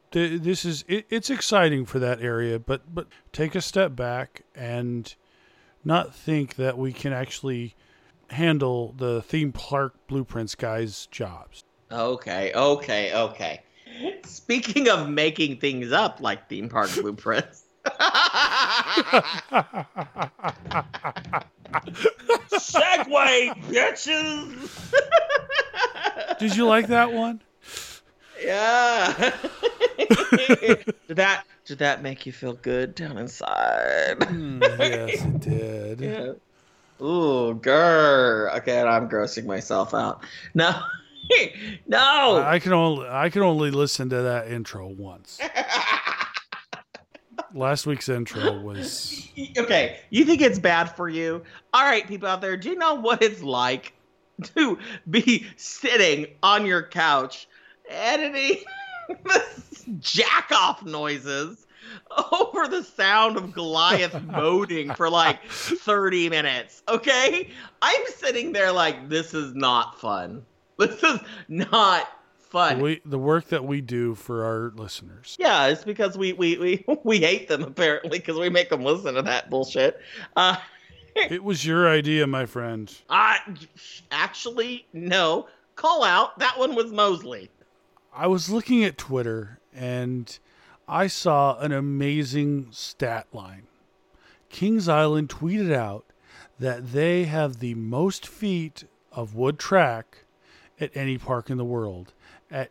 It's exciting for that area, but take a step back and not think that we can actually handle the theme park blueprints guys' jobs. Okay. Speaking of making things up like theme park blueprints. Segway, bitches! Did you like that one? Yeah. Did that make you feel good down inside? Yes, it did. Yeah. Ooh, grr. Okay, I'm grossing myself out. No. No. I can only listen to that intro once. Last week's intro was... Okay, you think it's bad for you? All right, people out there, do you know what it's like to be sitting on your couch editing jack-off noises over the sound of Goliath moaning for 30 minutes, okay? I'm sitting there this is not fun. This is not fun. The work that we do for our listeners. Yeah, it's because we hate them, apparently, because we make them listen to that bullshit. It was your idea, my friend. Actually, no. Call out. That one was Mosley. I was looking at Twitter, and I saw an amazing stat line. Kings Island tweeted out that they have the most feet of wood track at any park in the world at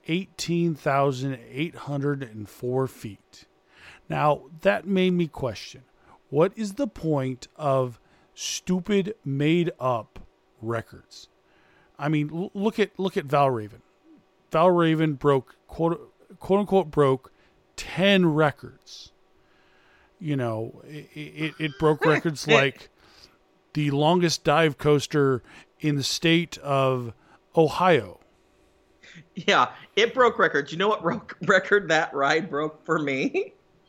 18,804 feet. Now, that made me question, what is the point of stupid made-up records? I mean, look at Valraven. Valraven broke, quote unquote, broke 10 records. You know, it broke records like the longest dive coaster in the state of Ohio. Yeah, it broke records. You know what record that ride broke for me?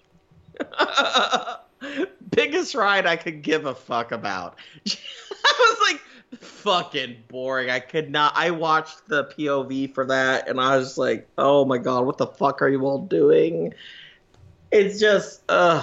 Biggest ride I could give a fuck about. I was like, fucking boring. I could not. I watched the POV for that, and I was like, oh my god, what the fuck are you all doing? It's just,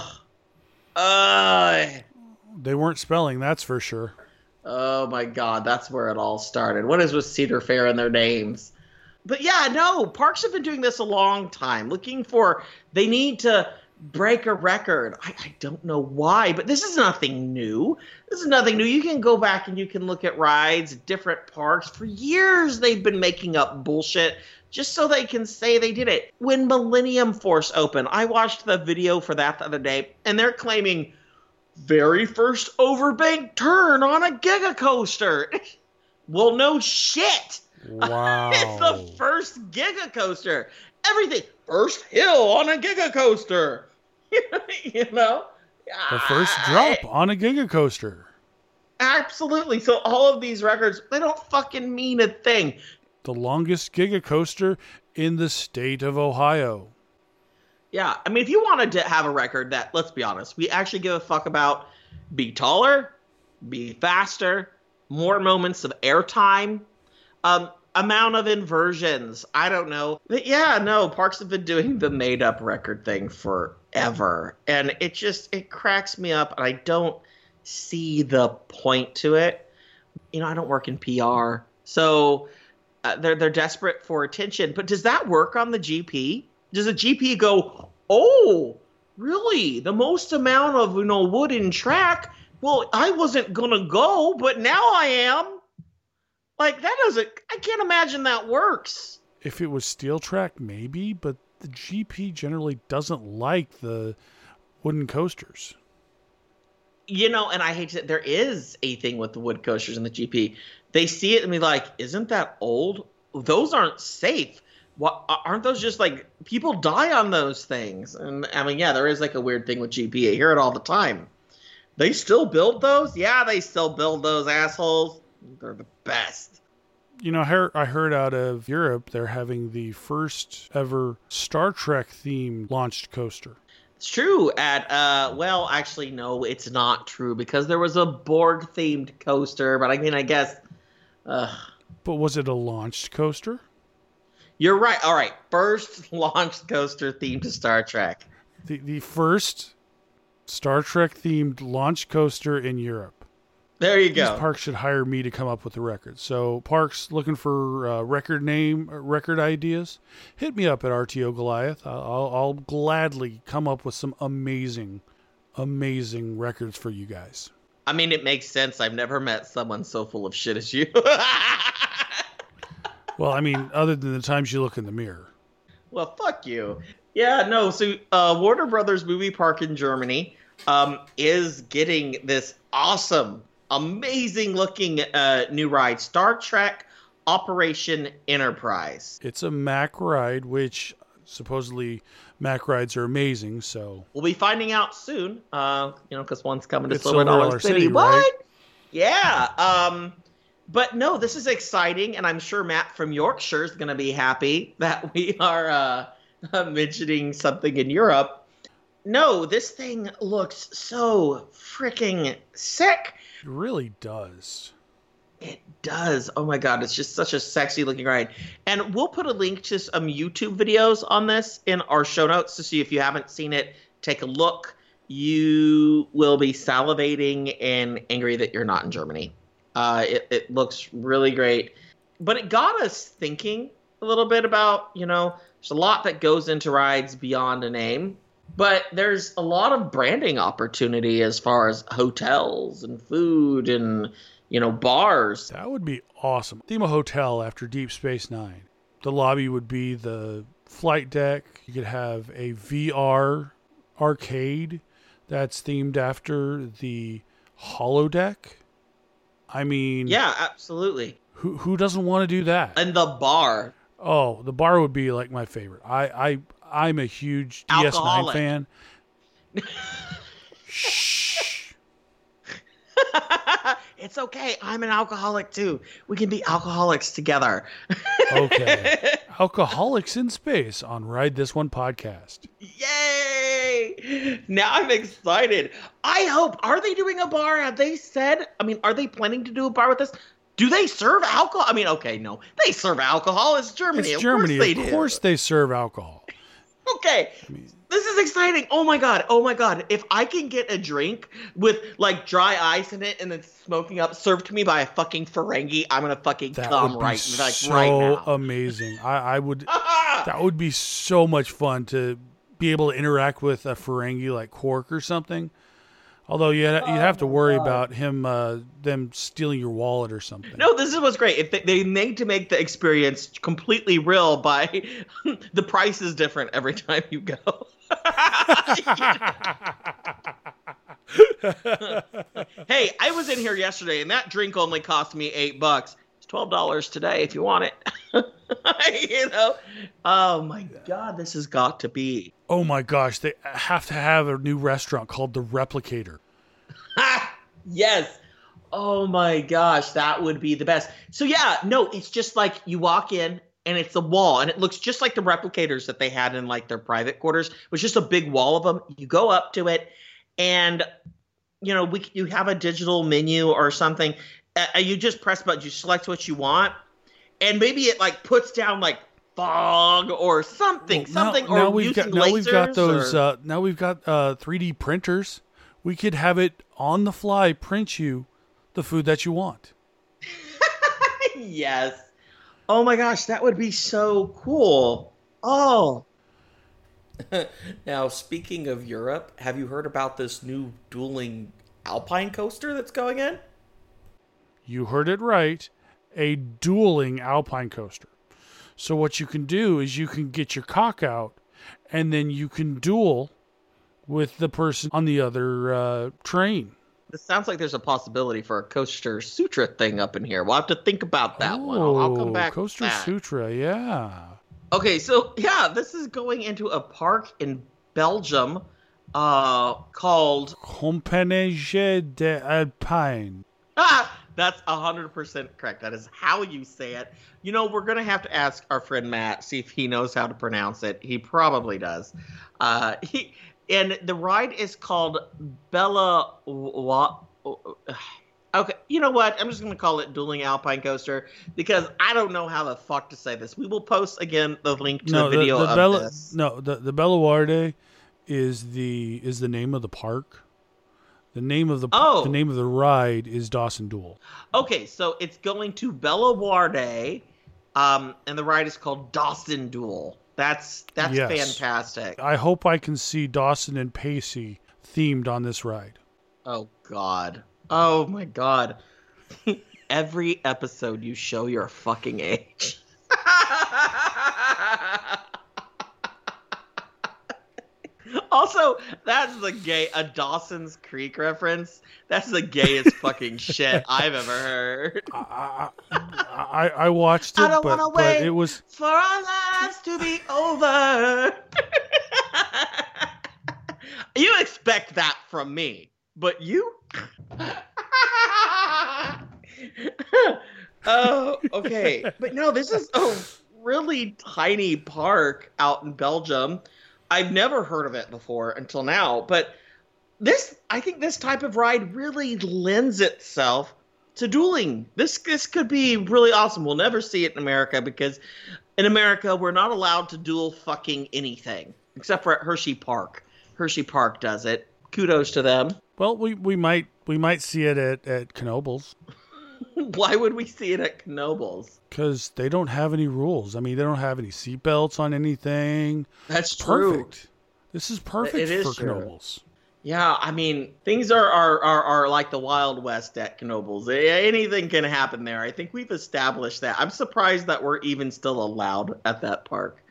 They weren't spelling, that's for sure. Oh my god, that's where it all started. What is with Cedar Fair and their names? But yeah, no, parks have been doing this a long time. They need to break a record. I don't know why, but this is nothing new. You can go back and you can look at rides at different parks. For years, they've been making up bullshit just so they can say they did it. When Millennium Force opened, I watched the video for that the other day, and they're claiming very first overbank turn on a Giga Coaster. Well, no shit. Wow. It's the first Giga Coaster. Everything. First hill on a Giga Coaster. You know? The first drop on a Giga Coaster. Absolutely. So all of these records, they don't fucking mean a thing. The longest Giga Coaster in the state of Ohio. Yeah, I mean, if you wanted to have a record that, let's be honest, we actually give a fuck about, be taller, be faster, more moments of airtime, amount of inversions, I don't know. But yeah, no, parks have been doing the made-up record thing forever. And it cracks me up, and I don't see the point to it. You know, I don't work in PR, so they're desperate for attention. But does that work on the GP? Does the GP go, oh, really? The most amount of, wooden track? Well, I wasn't going to go, but now I am. Like, I can't imagine that works. If it was steel track, maybe, but the GP generally doesn't like the wooden coasters. And I hate to, there is a thing with the wood coasters in the GP. They see it and be like, isn't that old? Those aren't safe. What, aren't those just like, people die on those things? And I mean, yeah, there is like a weird thing with GP. I hear it all the time. They still build those? Yeah, they still build those, assholes. They're the best. I heard out of Europe, they're having the first ever Star Trek themed launched coaster. It's true. Actually, no, it's not true because there was a Borg themed coaster, but I mean, I guess. But was it a launched coaster? You're right. All right. First launched coaster themed to Star Trek. The first Star Trek themed launch coaster in Europe. There you go. These parks should hire me to come up with the record. So parks looking for record ideas, hit me up at RTO Goliath. I'll gladly come up with some amazing records for you guys. I mean, it makes sense. I've never met someone so full of shit as you. Well, I mean, other than the times you look in the mirror. Well, fuck you. Yeah, no. So Warner Brothers Movie Park in Germany is getting this awesome, amazing looking new ride, Star Trek Operation Enterprise. It's a Mack ride, which supposedly Mack rides are amazing. So we'll be finding out soon, because one's coming to Silver Dollar City. What? Right? Yeah. But no, this is exciting, and I'm sure Matt from Yorkshire is going to be happy that we are mentioning something in Europe. No, this thing looks so freaking sick. It really does. It does. Oh my god, it's just such a sexy looking ride. And we'll put a link to some YouTube videos on this in our show notes to see if you haven't seen it. Take a look. You will be salivating and angry that you're not in Germany. It looks really great. But it got us thinking a little bit about, there's a lot that goes into rides beyond a name. But there's a lot of branding opportunity as far as hotels and food and, bars. That would be awesome. Theme a hotel after Deep Space Nine. The lobby would be the flight deck. You could have a VR arcade that's themed after the holodeck. I mean... Yeah, absolutely. Who doesn't want to do that? And the bar. Oh, the bar would be like my favorite. I'm a huge DS9 fan. Shh. It's okay. I'm an alcoholic too. We can be alcoholics together. Okay. Alcoholics in Space on Ride This One podcast. Yay! Now I'm excited. I hope. Are they doing a bar? Have they said? Are they planning to do a bar with this? Do they serve alcohol? Okay, no. They serve alcohol. It's Germany. It's Germany. Of course they serve alcohol. Okay. This is exciting. Oh my god. If I can get a drink with like dry ice in it and then smoking up served to me by a fucking Ferengi, I'm gonna fucking come right now. Amazing. I would that would be so much fun to be able to interact with a Ferengi like Quark or something. Although you'd have to worry about them stealing your wallet or something. No, this is what's great. If they need to make the experience completely real by the price is different every time you go. Hey, I was in here yesterday and that drink only cost me $8. It's $12 today if you want it. Oh my god, this has got to be. Oh my gosh, they have to have a new restaurant called The Replicator. Yes. Oh my gosh, that would be the best. So yeah, no, it's just like you walk in and it's a wall and it looks just like the replicators that they had in like their private quarters. It was just a big wall of them. You go up to it and you have a digital menu or something. You just press button, you select what you want. And maybe it like puts down like fog or something. Now we've got those 3D printers. We could have it on the fly print you the food that you want. Yes. Oh my gosh, that would be so cool. Oh. Now, speaking of Europe, have you heard about this new dueling Alpine coaster that's going in? You heard it right. A dueling Alpine coaster. So what you can do is you can get your cock out and then you can duel with the person on the other train. This sounds like there's a possibility for a Coaster Sutra thing up in here. We'll have to think about that one. I'll come back. Coaster Sutra, yeah. Okay, so yeah, this is going into a park in Belgium called Compagnie des Alpines. That's 100% correct. That is how you say it. We're going to have to ask our friend Matt, see if he knows how to pronounce it. He probably does. And the ride is called Bella... Okay, you know what? I'm just going to call it Dueling Alpine Coaster because I don't know how the fuck to say this. We will post, again, the link to the video of this. No, the Bellewaerde is the name of the park. The name of the ride is Dawson Duel. Okay, so it's going to Bellewaerde, and the ride is called Dawson Duel. That's yes. Fantastic. I hope I can see Dawson and Pacey themed on this ride. Oh God. Oh my God. Every episode you show your fucking age. Also, that's a Dawson's Creek reference. That's the gayest fucking shit I've ever heard. I watched it, I don't wanna wait but it was for our lives to be over. You expect that from me, but you? Oh, okay. But no, this is a really tiny park out in Belgium. I've never heard of it before until now, but I think this type of ride really lends itself to dueling. This could be really awesome. We'll never see it in America because in America we're not allowed to duel fucking anything except for at Hershey Park. Hershey Park does it. Kudos to them. Well, we might see it at Knoebels. Why would we see it at Knoebels? Because they don't have any rules. I mean, they don't have any seatbelts on anything. That's true. Perfect. This is perfect It is for true. Knoebels. Yeah, I mean, things are like the Wild West at Knoebels. Anything can happen there. I think we've established that. I'm surprised that we're even still allowed at that park.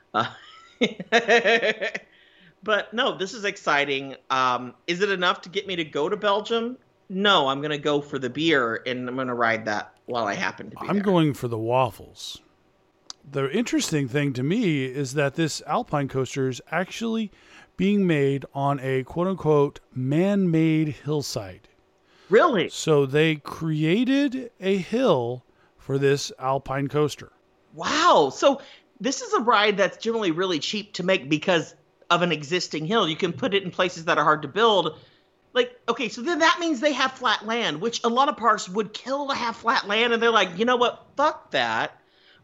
But no, this is exciting. Is it enough to get me to go to Belgium? No, I'm going to go for the beer, and I'm going to ride that while I happen to be I'm there. going for the waffles. The interesting thing to me is that this Alpine coaster is actually being made on a quote-unquote man-made hillside. Really? So they created a hill for this Alpine coaster. Wow. So this is a ride that's generally really cheap to make because of an existing hill. You can put it in places that are hard to build. Like, okay, so then that means they have flat land, which a lot of parks would kill to have flat land. And they're like, you know what? Fuck that.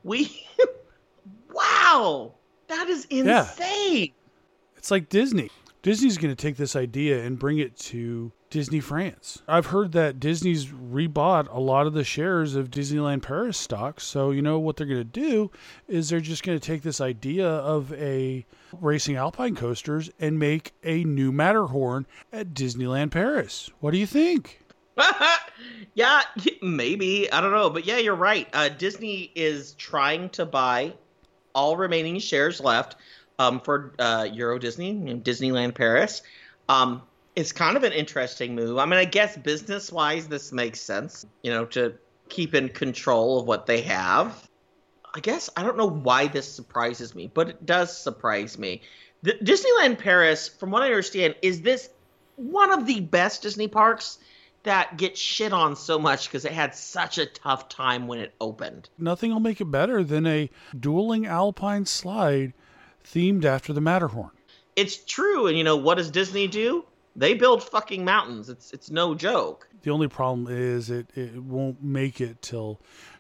Wow. That is insane. It's like Disney. Disney's going to take this idea and bring it to Disney France. I've heard that Disney's rebought a lot of the shares of Disneyland Paris stock. So, you know, what they're going to do is they're just going to take this idea of a racing Alpine coasters and make a new Matterhorn at Disneyland Paris. What do you think? Yeah, maybe. I don't know. But yeah, you're right. Disney is trying to buy all remaining shares left for Euro Disney and Disneyland Paris. It's kind of an interesting move. I mean, I guess business-wise, this makes sense, you know, to keep in control of what they have. I guess I don't know why this surprises me, but it does surprise me. Disneyland Paris, from what I understand, is this one of the best Disney parks that gets shit on so much because it had such a tough time when it opened. Nothing will make it better than a dueling Alpine slide themed after the Matterhorn. It's true, and you know, what does Disney do? They build fucking mountains. It's no joke. The only problem is it won't make it till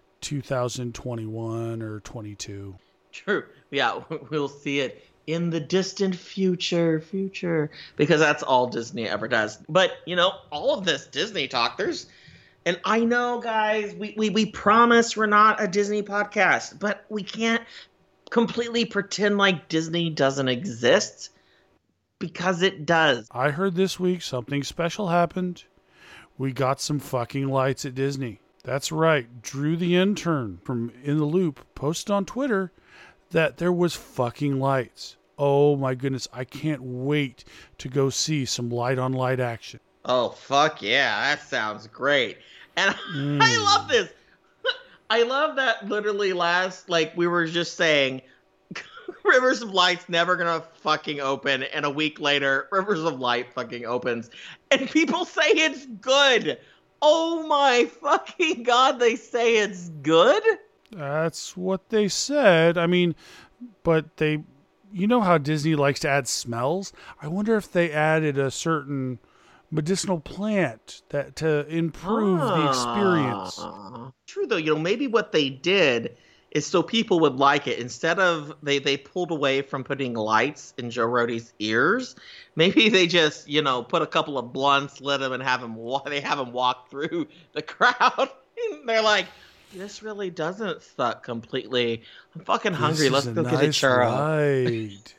2021 or 22. True. Yeah, we'll see it in the distant future, because that's all Disney ever does. But, you know, all of this Disney talk, and I know, guys, we promise we're not a Disney podcast, but we can't completely pretend like Disney doesn't exist, because it does. I heard this week something special happened. We got some fucking lights at Disney. That's right. Drew the intern from In the Loop posted on Twitter that there was fucking lights. Oh my goodness. I can't wait to go see some light on light action. Oh, fuck yeah. That sounds great. And I love this. I love that literally we were just saying, Rivers of Light's never gonna fucking open, and a week later, Rivers of Light fucking opens, and people say it's good. Oh my fucking god, they say it's good? That's what they said. I mean, but you know how Disney likes to add smells? I wonder if they added a certain medicinal plant to improve the experience. True though, you know, maybe what they did is so people would like it. Instead of they pulled away from putting lights in Joe Rohde's ears, maybe they just, you know, put a couple of blunts, lit him, and have him walk through the crowd. They're like, this really doesn't suck completely. I'm fucking hungry. Let's go get a churro. Ride.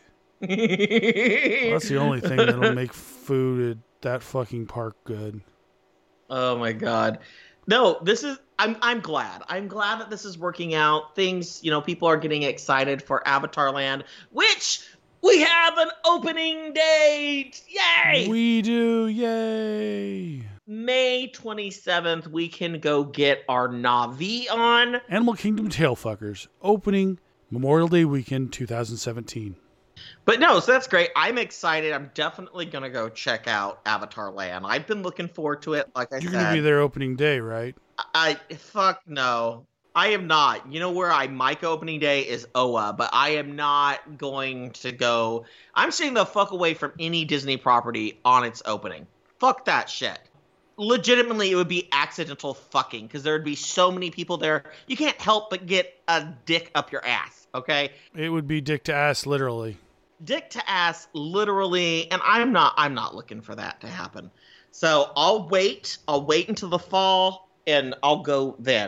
That's the only thing that'll make food at that fucking park good. Oh my god. No, this is I'm glad. I'm glad that this is working out. Things, you know, people are getting excited for Avatar Land, which we have an opening date. Yay! We do. Yay! May 27th, we can go get our Na'vi on. Animal Kingdom Tailfuckers, opening Memorial Day weekend 2017. But no, so that's great. I'm excited. I'm definitely going to go check out Avatar Land. I've been looking forward to it, like I said. You're going to be there opening day, right? Fuck no. I am not. You know where I might go opening day is Oa, but I am not going to go. I'm staying the fuck away from any Disney property on its opening. Fuck that shit. Legitimately, it would be accidental fucking, because there would be so many people there. You can't help but get a dick up your ass, okay? It would be dick to ass, literally. Dick to ass, literally, and I'm not looking for that to happen. So I'll wait until the fall, and I'll go then.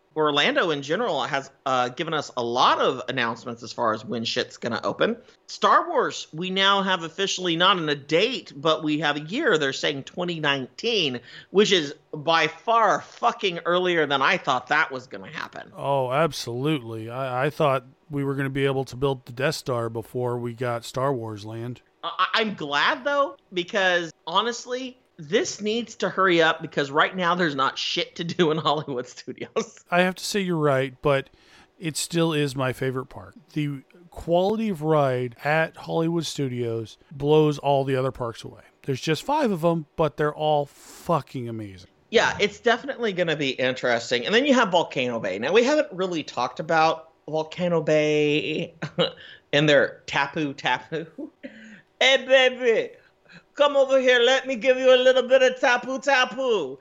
Orlando in general has given us a lot of announcements as far as when shit's going to open. Star Wars, we now have officially not in a date, but we have a year. They're saying 2019, which is by far fucking earlier than I thought that was going to happen. Oh, absolutely. I thought we were going to be able to build the Death Star before we got Star Wars Land. I'm glad, though, because honestly, this needs to hurry up because right now there's not shit to do in Hollywood Studios. I have to say you're right, but it still is my favorite park. The quality of ride at Hollywood Studios blows all the other parks away. There's just 5 of them, but they're all fucking amazing. Yeah, it's definitely going to be interesting. And then you have Volcano Bay. Now, we haven't really talked about Volcano Bay and their Tapu Tapu. Hey, baby. Come over here. Let me give you a little bit of Tapu Tapu.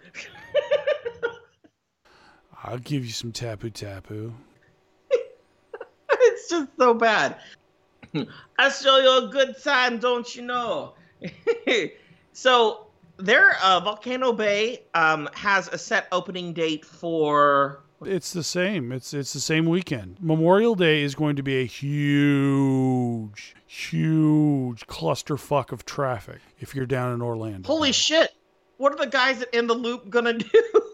I'll give you some Tapu Tapu. It's just so bad. I show you a good time, don't you know? So their Volcano Bay has a set opening date for... It's the same. It's the same weekend. Memorial Day is going to be a huge clusterfuck of traffic if you're down in Orlando. Holy shit. What are the guys at In the Loop going to do?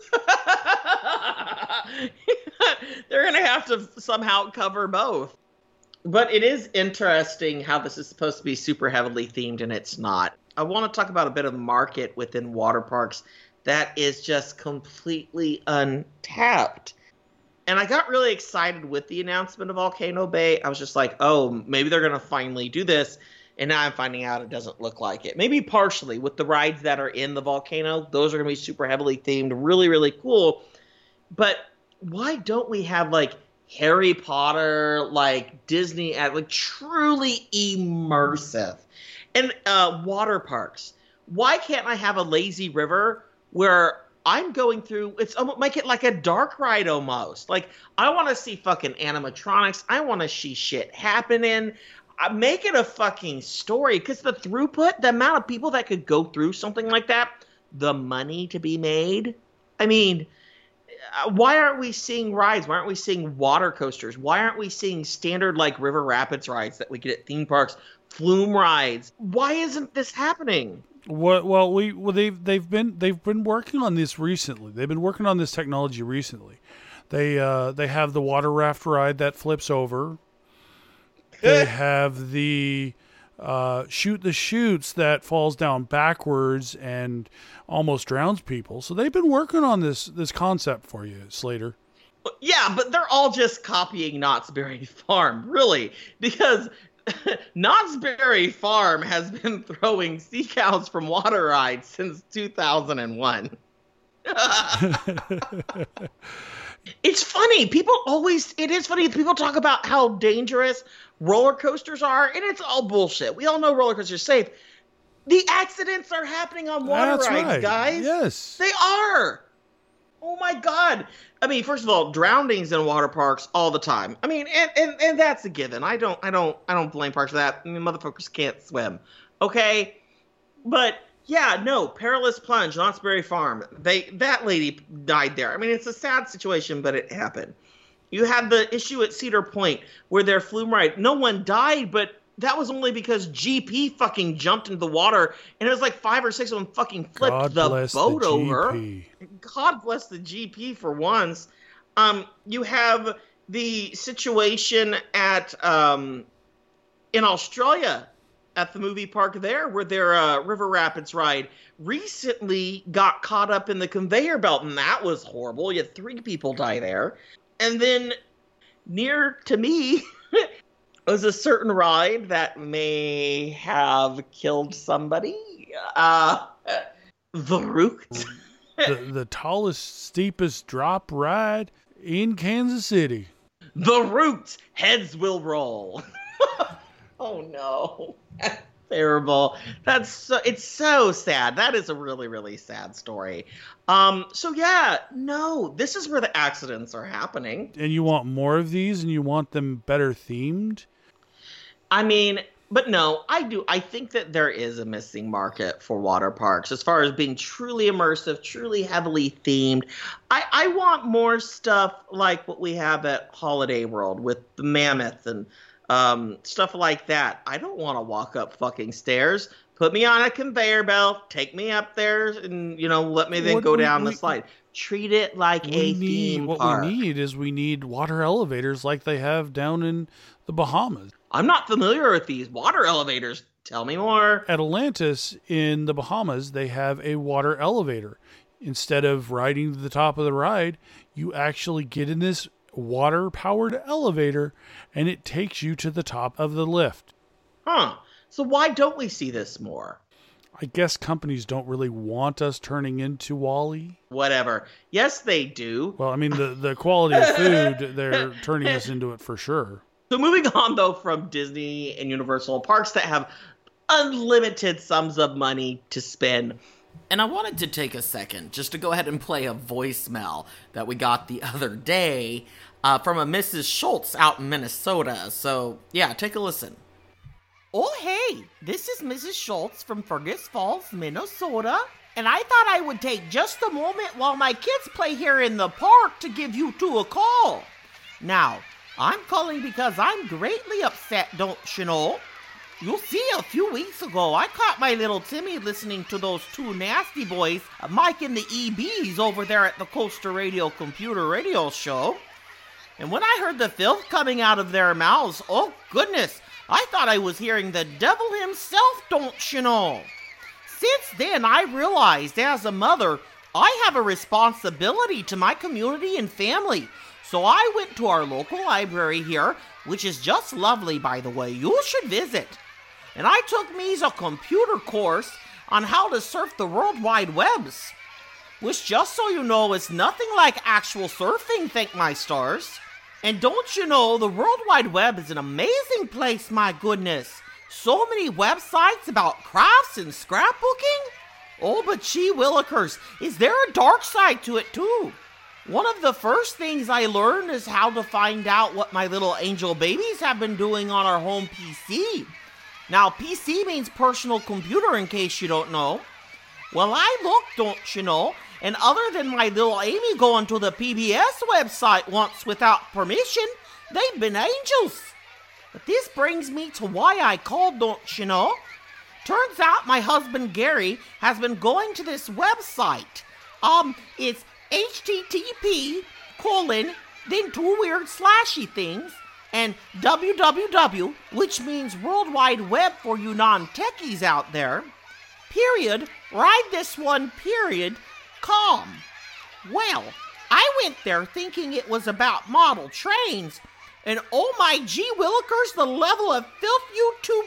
They're going to have to somehow cover both. But it is interesting how this is supposed to be super heavily themed and it's not. I want to talk about a bit of the market within water parks that is just completely untapped. And I got really excited with the announcement of Volcano Bay. I was just like, oh, maybe they're going to finally do this. And now I'm finding out it doesn't look like it. Maybe partially with the rides that are in the volcano. Those are going to be super heavily themed. Really, really cool. But why don't we have like Harry Potter, like Disney, like truly immersive? And water parks. Why can't I have a lazy river where I'm going through, it's almost make it like a dark ride almost. Like, I want to see fucking animatronics. I want to see shit happening. Make it a fucking story. Because the throughput, the amount of people that could go through something like that, the money to be made. I mean, why aren't we seeing rides? Why aren't we seeing water coasters? Why aren't we seeing standard, like, river rapids rides that we get at theme parks? Flume rides. Why isn't this happening? They've been working on this recently. They've been working on this technology recently. They have the water raft ride that flips over. They have the shoot the chutes that falls down backwards and almost drowns people. So they've been working on this concept for you, Slater. Yeah, but they're all just copying Knott's Berry Farm, really, because Knott's Berry Farm has been throwing sea cows from water rides since 2001. It's funny. It is funny. People talk about how dangerous roller coasters are, and it's all bullshit. We all know roller coasters are safe. The accidents are happening on water rides, right, guys. Yes. They are. Oh my God. I mean, first of all, drownings in water parks all the time. I mean, and that's a given. I don't blame parks for that. I mean, motherfuckers can't swim. Okay? But yeah, no, perilous plunge, Knott's Berry Farm. That lady died there. I mean, it's a sad situation, but it happened. You had the issue at Cedar Point where their flume ride, no one died, but that was only because GP fucking jumped into the water, and it was like 5 or 6 of them fucking flipped the boat over. God bless the GP for once. You have the situation at in Australia at the movie park there, where their River Rapids ride recently got caught up in the conveyor belt, and that was horrible. You had 3 people die there. And then near to me was a certain ride that may have killed somebody. The Root. the tallest, steepest drop ride in Kansas City. The Root. Heads will roll. Oh no. That's terrible. It's so sad. That is a really, really sad story. So yeah, no, this is where the accidents are happening. And you want more of these, and you want them better themed? I mean, But no, I think that there is a missing market for water parks as far as being truly immersive, truly heavily themed. I want more stuff like what we have at Holiday World with the mammoth and stuff like that. I don't want to walk up fucking stairs. Put me on a conveyor belt, take me up there, and, let me then go down the slide. Treat it like a theme park. We need water elevators like they have down in the Bahamas. I'm not familiar with these water elevators. Tell me more. At Atlantis in the Bahamas, they have a water elevator. Instead of riding to the top of the ride, you actually get in this water-powered elevator, and it takes you to the top of the lift. Huh. So why don't we see this more? I guess companies don't really want us turning into WALL-E. Whatever. Yes, they do. Well, I mean, the quality of food, they're turning us into it for sure. So moving on, though, from Disney and Universal parks that have unlimited sums of money to spend. And I wanted to take a second just to go ahead and play a voicemail that we got the other day from a Mrs. Schultz out in Minnesota. So, yeah, take a listen. Oh, hey, this is Mrs. Schultz from Fergus Falls, Minnesota. And I thought I would take just a moment while my kids play here in the park to give you two a call. Now, I'm calling because I'm greatly upset, don't you know? You'll see, a few weeks ago, I caught my little Timmy listening to those two nasty boys, Mike and the EBs, over there at the Coaster Radio Computer Radio Show. And when I heard the filth coming out of their mouths, oh goodness, I thought I was hearing the devil himself, don't you know? Since then, I realized as a mother, I have a responsibility to my community and family. So I went to our local library here, which is just lovely, by the way. You should visit. And I took me a computer course on how to surf the World Wide Webs, which, just so you know, is nothing like actual surfing, thank my stars. And don't you know, the World Wide Web is an amazing place, my goodness. So many websites about crafts and scrapbooking. Oh, but gee willikers, is there a dark side to it too? One of the first things I learned is how to find out what my little angel babies have been doing on our home PC. Now, PC means personal computer, in case you don't know. Well, I looked, don't you know, and other than my little Amy going to the PBS website once without permission, they've been angels. But this brings me to why I called, don't you know? Turns out my husband Gary has been going to this website. It's HTTP:, then two weird slashy things, and www, which means World Wide Web for you non-techies out there, period, ride this one, period, com. Well, I went there thinking it was about model trains, and oh my gee willikers, the level of filth you two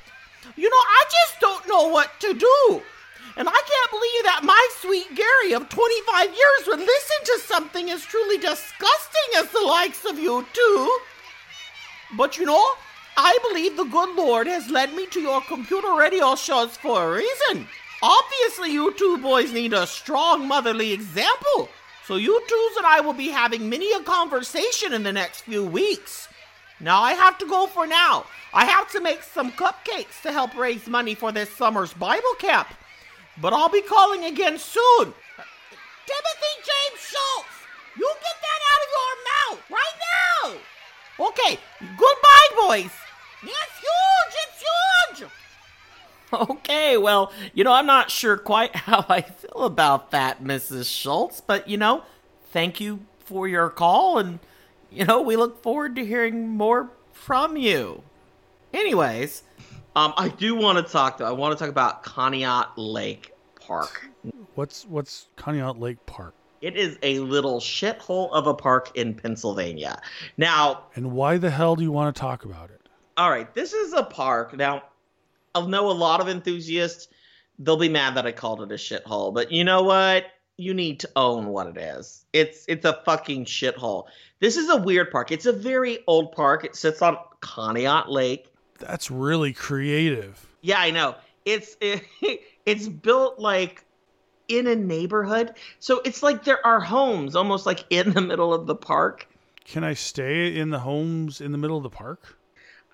I just don't know what to do. And I can't believe that my sweet Gary of 25 years would listen to something as truly disgusting as the likes of you two. But I believe the good Lord has led me to your computer radio shows for a reason. Obviously, you two boys need a strong motherly example. So you twos and I will be having many a conversation in the next few weeks. Now I have to go for now. I have to make some cupcakes to help raise money for this summer's Bible camp. But I'll be calling again soon. Timothy James Schultz, you get that out of your mouth right now. Okay, goodbye, boys. It's huge, it's huge. Okay, well, I'm not sure quite how I feel about that, Mrs. Schultz, but, thank you for your call, and, we look forward to hearing more from you. Anyways, I do want to talk, though. I want to talk about Conneaut Lake Park. What's Conneaut Lake Park? It is a little shithole of a park in Pennsylvania. Now... And why the hell do you want to talk about it? All right, this is a park. Now, I know a lot of enthusiasts, they'll be mad that I called it a shithole. But you know what? You need to own what it is. It's a fucking shithole. This is a weird park. It's a very old park. It sits on Conneaut Lake. That's really creative. Yeah, I know. It's built like in a neighborhood. So it's like there are homes almost like in the middle of the park. Can I stay in the homes in the middle of the park?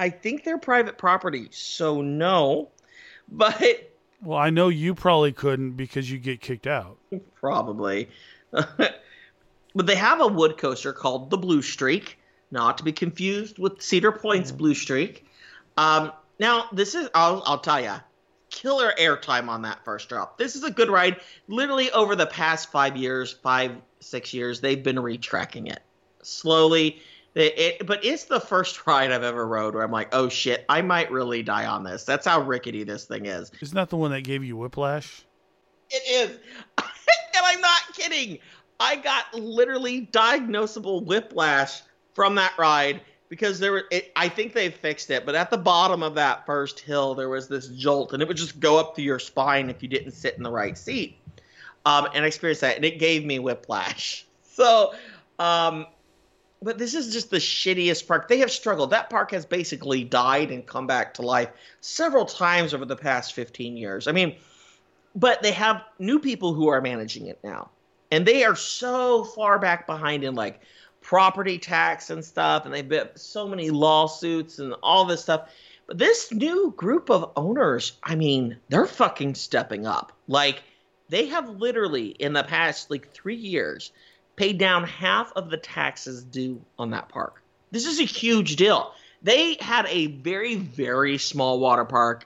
I think they're private property, so no. But Well, I know you probably couldn't because you get kicked out. probably. But they have a wood coaster called the Blue Streak, not to be confused with Cedar Point's Blue Streak. Now, this is, I'll tell you, killer airtime on that first drop. This is a good ride. Literally over the past 5 years, 5-6 years, they've been retracking it slowly. But it's the first ride I've ever rode where I'm like, oh shit, I might really die on this. That's how rickety this thing is. Isn't that the one that gave you whiplash? It is. And I'm not kidding. I got literally diagnosable whiplash from that ride because I think they fixed it, but at the bottom of that first hill, there was this jolt, and it would just go up to your spine if you didn't sit in the right seat. And I experienced that, and it gave me whiplash. So, but this is just the shittiest park. They have struggled. That park has basically died and come back to life several times over the past 15 years. I mean, but they have new people who are managing it now. And they are so far back behind in like property tax and stuff. And they've been so many lawsuits and all this stuff. But this new group of owners, I mean, they're fucking stepping up. Like, they have literally in the past like 3 years paid down half of the taxes due on that park. This is a huge deal. They had a very, very small water park.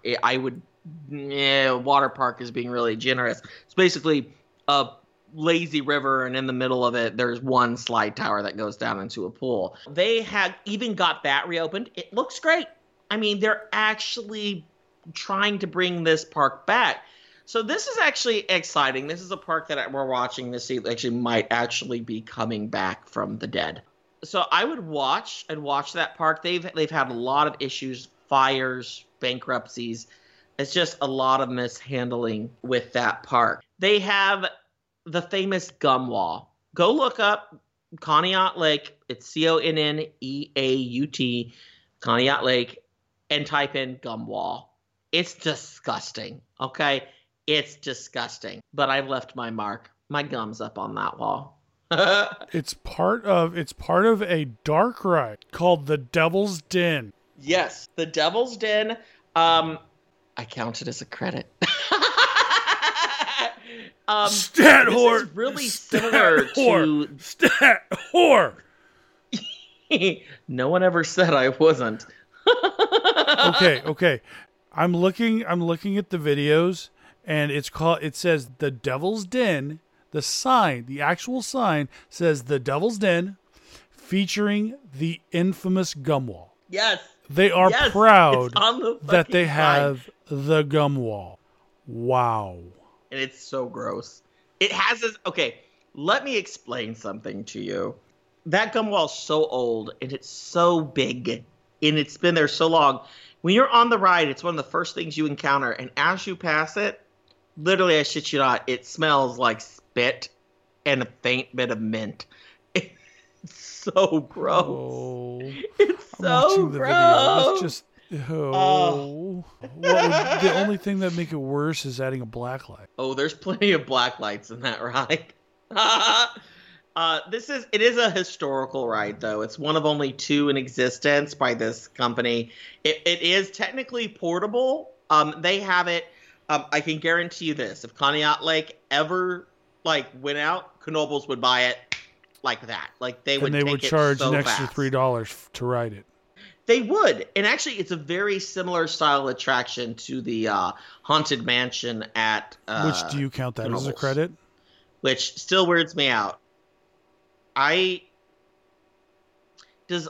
Water park is being really generous. It's basically a lazy river, and in the middle of it, there's one slide tower that goes down into a pool. They had even got that reopened. It looks great. I mean, they're actually trying to bring this park back. So this is actually exciting. This is a park that we're watching to see actually might actually be coming back from the dead. So I would watch that park. They've had a lot of issues, fires, bankruptcies. It's just a lot of mishandling with that park. They have the famous gum wall. Go look up Conneaut Lake. It's Conneaut, Conneaut Lake, and type in gum wall. It's disgusting. Okay? It's disgusting. But I've left my mark. My gum's up on that wall. It's part of a dark ride called the Devil's Den. Yes, the Devil's Den. I count it as a credit. Stat this whore. Is really similar to Stat whore. No one ever said I wasn't. Okay. I'm looking at the videos, and it says the Devil's Den. The actual sign says the Devil's Den, featuring the infamous gum wall. Yes. They are proud that they sign. have the gum wall. Wow. And it's so gross. It has this. Okay, let me explain something to you. That gum wall is so old and it's so big and it's been there so long. When you're on the ride, it's one of the first things you encounter. And as you pass it, literally, I shit you not, it smells like spit and a faint bit of mint. It's so gross. Oh, it's so I'm watching the gross. video. It's just. The only thing that make it worse is adding a black light. Oh, there's plenty of black lights in that ride. It is a historical ride, though. It's one of only 2 in existence by this company. It is technically portable. They have it. I can guarantee you this: if Conneaut Lake ever went out, Knoebels would buy it like that. Like they would charge so an extra fast. $3 to ride it. They would. And actually, it's a very similar style attraction to the Haunted Mansion at Which, do you count that as a credit? Which still weirds me out. Does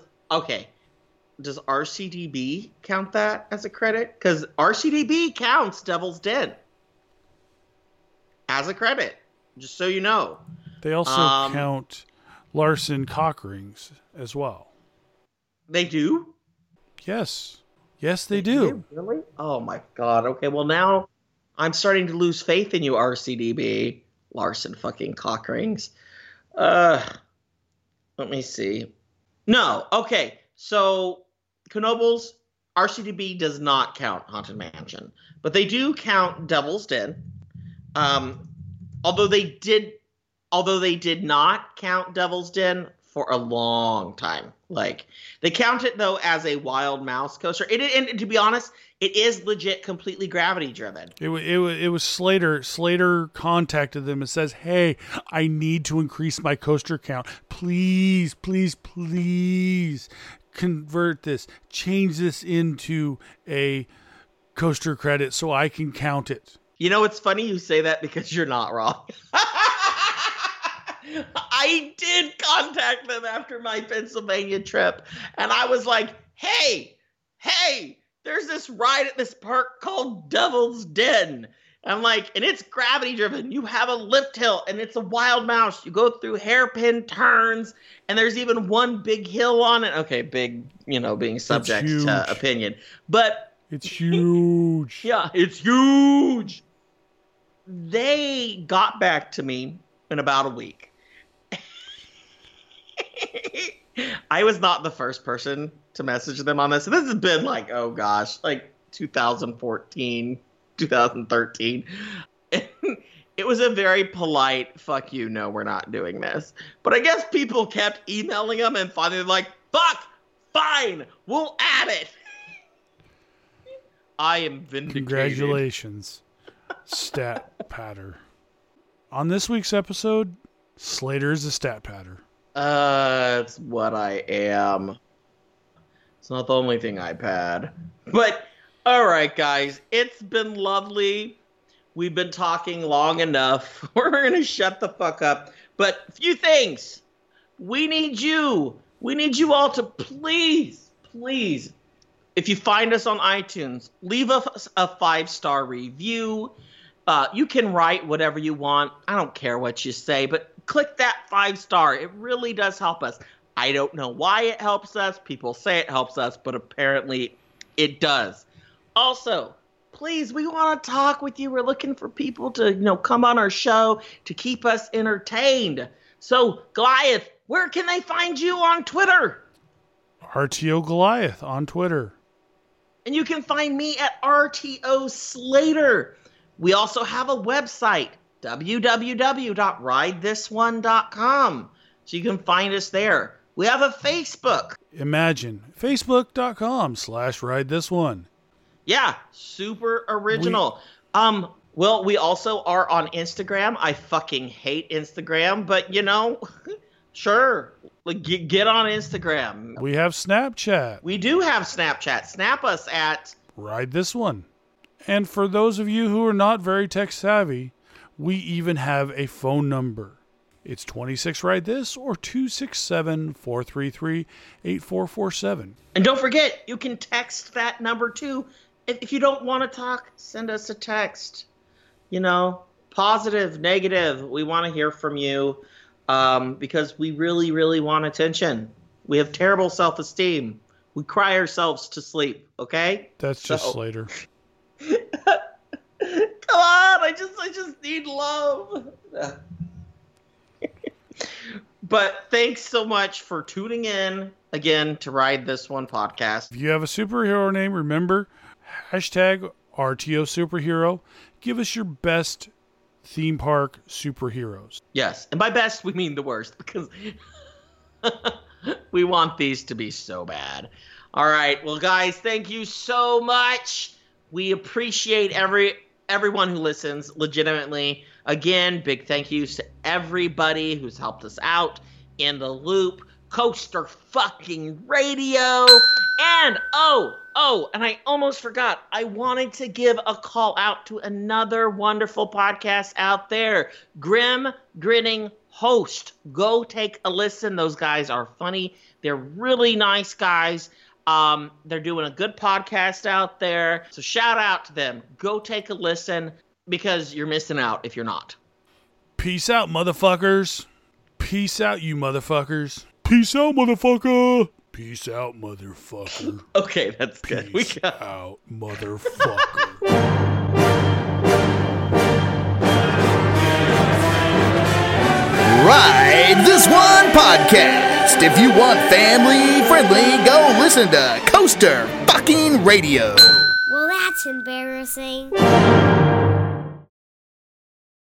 RCDB count that as a credit? Because RCDB counts Devil's Den as a credit, just so you know. They also count Larson cock rings as well. They do? Yes, they do. Really? Oh my god. Okay, well now I'm starting to lose faith in you, RCDB. Larson fucking cock rings. Let me see. No, okay. So Knoebels, RCDB does not count Haunted Mansion, but they do count Devil's Den. Although they did not count Devil's Den for a long time. Like, they count it, though, as a wild mouse coaster. And to be honest, it is legit completely gravity driven. It was Slater. Slater contacted them and says, hey, I need to increase my coaster count. Please, please, please convert this. Change this into a coaster credit so I can count it. You know, it's funny you say that because you're not wrong. I did contact them after my Pennsylvania trip, and I was like, hey, there's this ride at this park called Devil's Den. I'm like, and it's gravity driven. You have a lift hill, and it's a wild mouse. You go through hairpin turns, and there's even one big hill on it. Okay, big, being subject to opinion. But it's huge. Yeah, it's huge. They got back to me in about a week. I was not the first person to message them on this. This has been like 2014, 2013. It was a very polite, fuck you, no, we're not doing this. But I guess people kept emailing them and finally like, fuck, fine, we'll add it. I am vindicated. Congratulations, Stat Patter. On this week's episode, Slater is a Stat Patter. It's what I am. It's not the only thing I've had. But, alright guys, it's been lovely. We've been talking long enough. We're gonna shut the fuck up. But, a few things. We need you. We need you all to please, if you find us on iTunes, leave us a 5-star review. You can write whatever you want. I don't care what you say, but click that 5-star. It really does help us. I don't know why it helps us. People say it helps us, but apparently it does. Also, please, we want to talk with you. We're looking for people to, come on our show to keep us entertained. So, Goliath, where can they find you on Twitter? RTO Goliath on Twitter. And you can find me at RTO Slater. We also have a website, www.ridethisone.com. So you can find us there. We have a Facebook. Imagine. Facebook.com/ridethisone. Yeah, super original. Well, we also are on Instagram. I fucking hate Instagram, but sure. Like, get on Instagram. We have Snapchat. We do have Snapchat. Snap us at Ride This One. And for those of you who are not very tech savvy, we even have a phone number. It's 26 Ride This or 267-433-8447. And don't forget, you can text that number too. If you don't want to talk, send us a text. Positive, negative. We want to hear from you because we really, really want attention. We have terrible self-esteem. We cry ourselves to sleep, okay? That's just Slater. Come on, I just need love. But thanks so much for tuning in again to Ride This One podcast. If you have a superhero name, remember, #RTO Superhero. Give us your best theme park superheroes. Yes, and by best we mean the worst because we want these to be so bad. All right, well guys, thank you so much. We appreciate everyone who listens legitimately. Again, big thank yous to everybody who's helped us out in the loop. Coaster fucking Radio. And and I almost forgot. I wanted to give a call out to another wonderful podcast out there. Grim Grinning Host. Go take a listen. Those guys are funny. They're really nice guys. They're doing a good podcast out there. So shout out to them. Go take a listen because you're missing out if you're not. Peace out, motherfuckers. Peace out, you motherfuckers. Peace out, motherfucker. Peace out, motherfucker. Okay, that's good. Peace out, motherfucker. Ride This One podcast. If you want family friendly, go listen to Coaster fucking Radio. Well, that's embarrassing.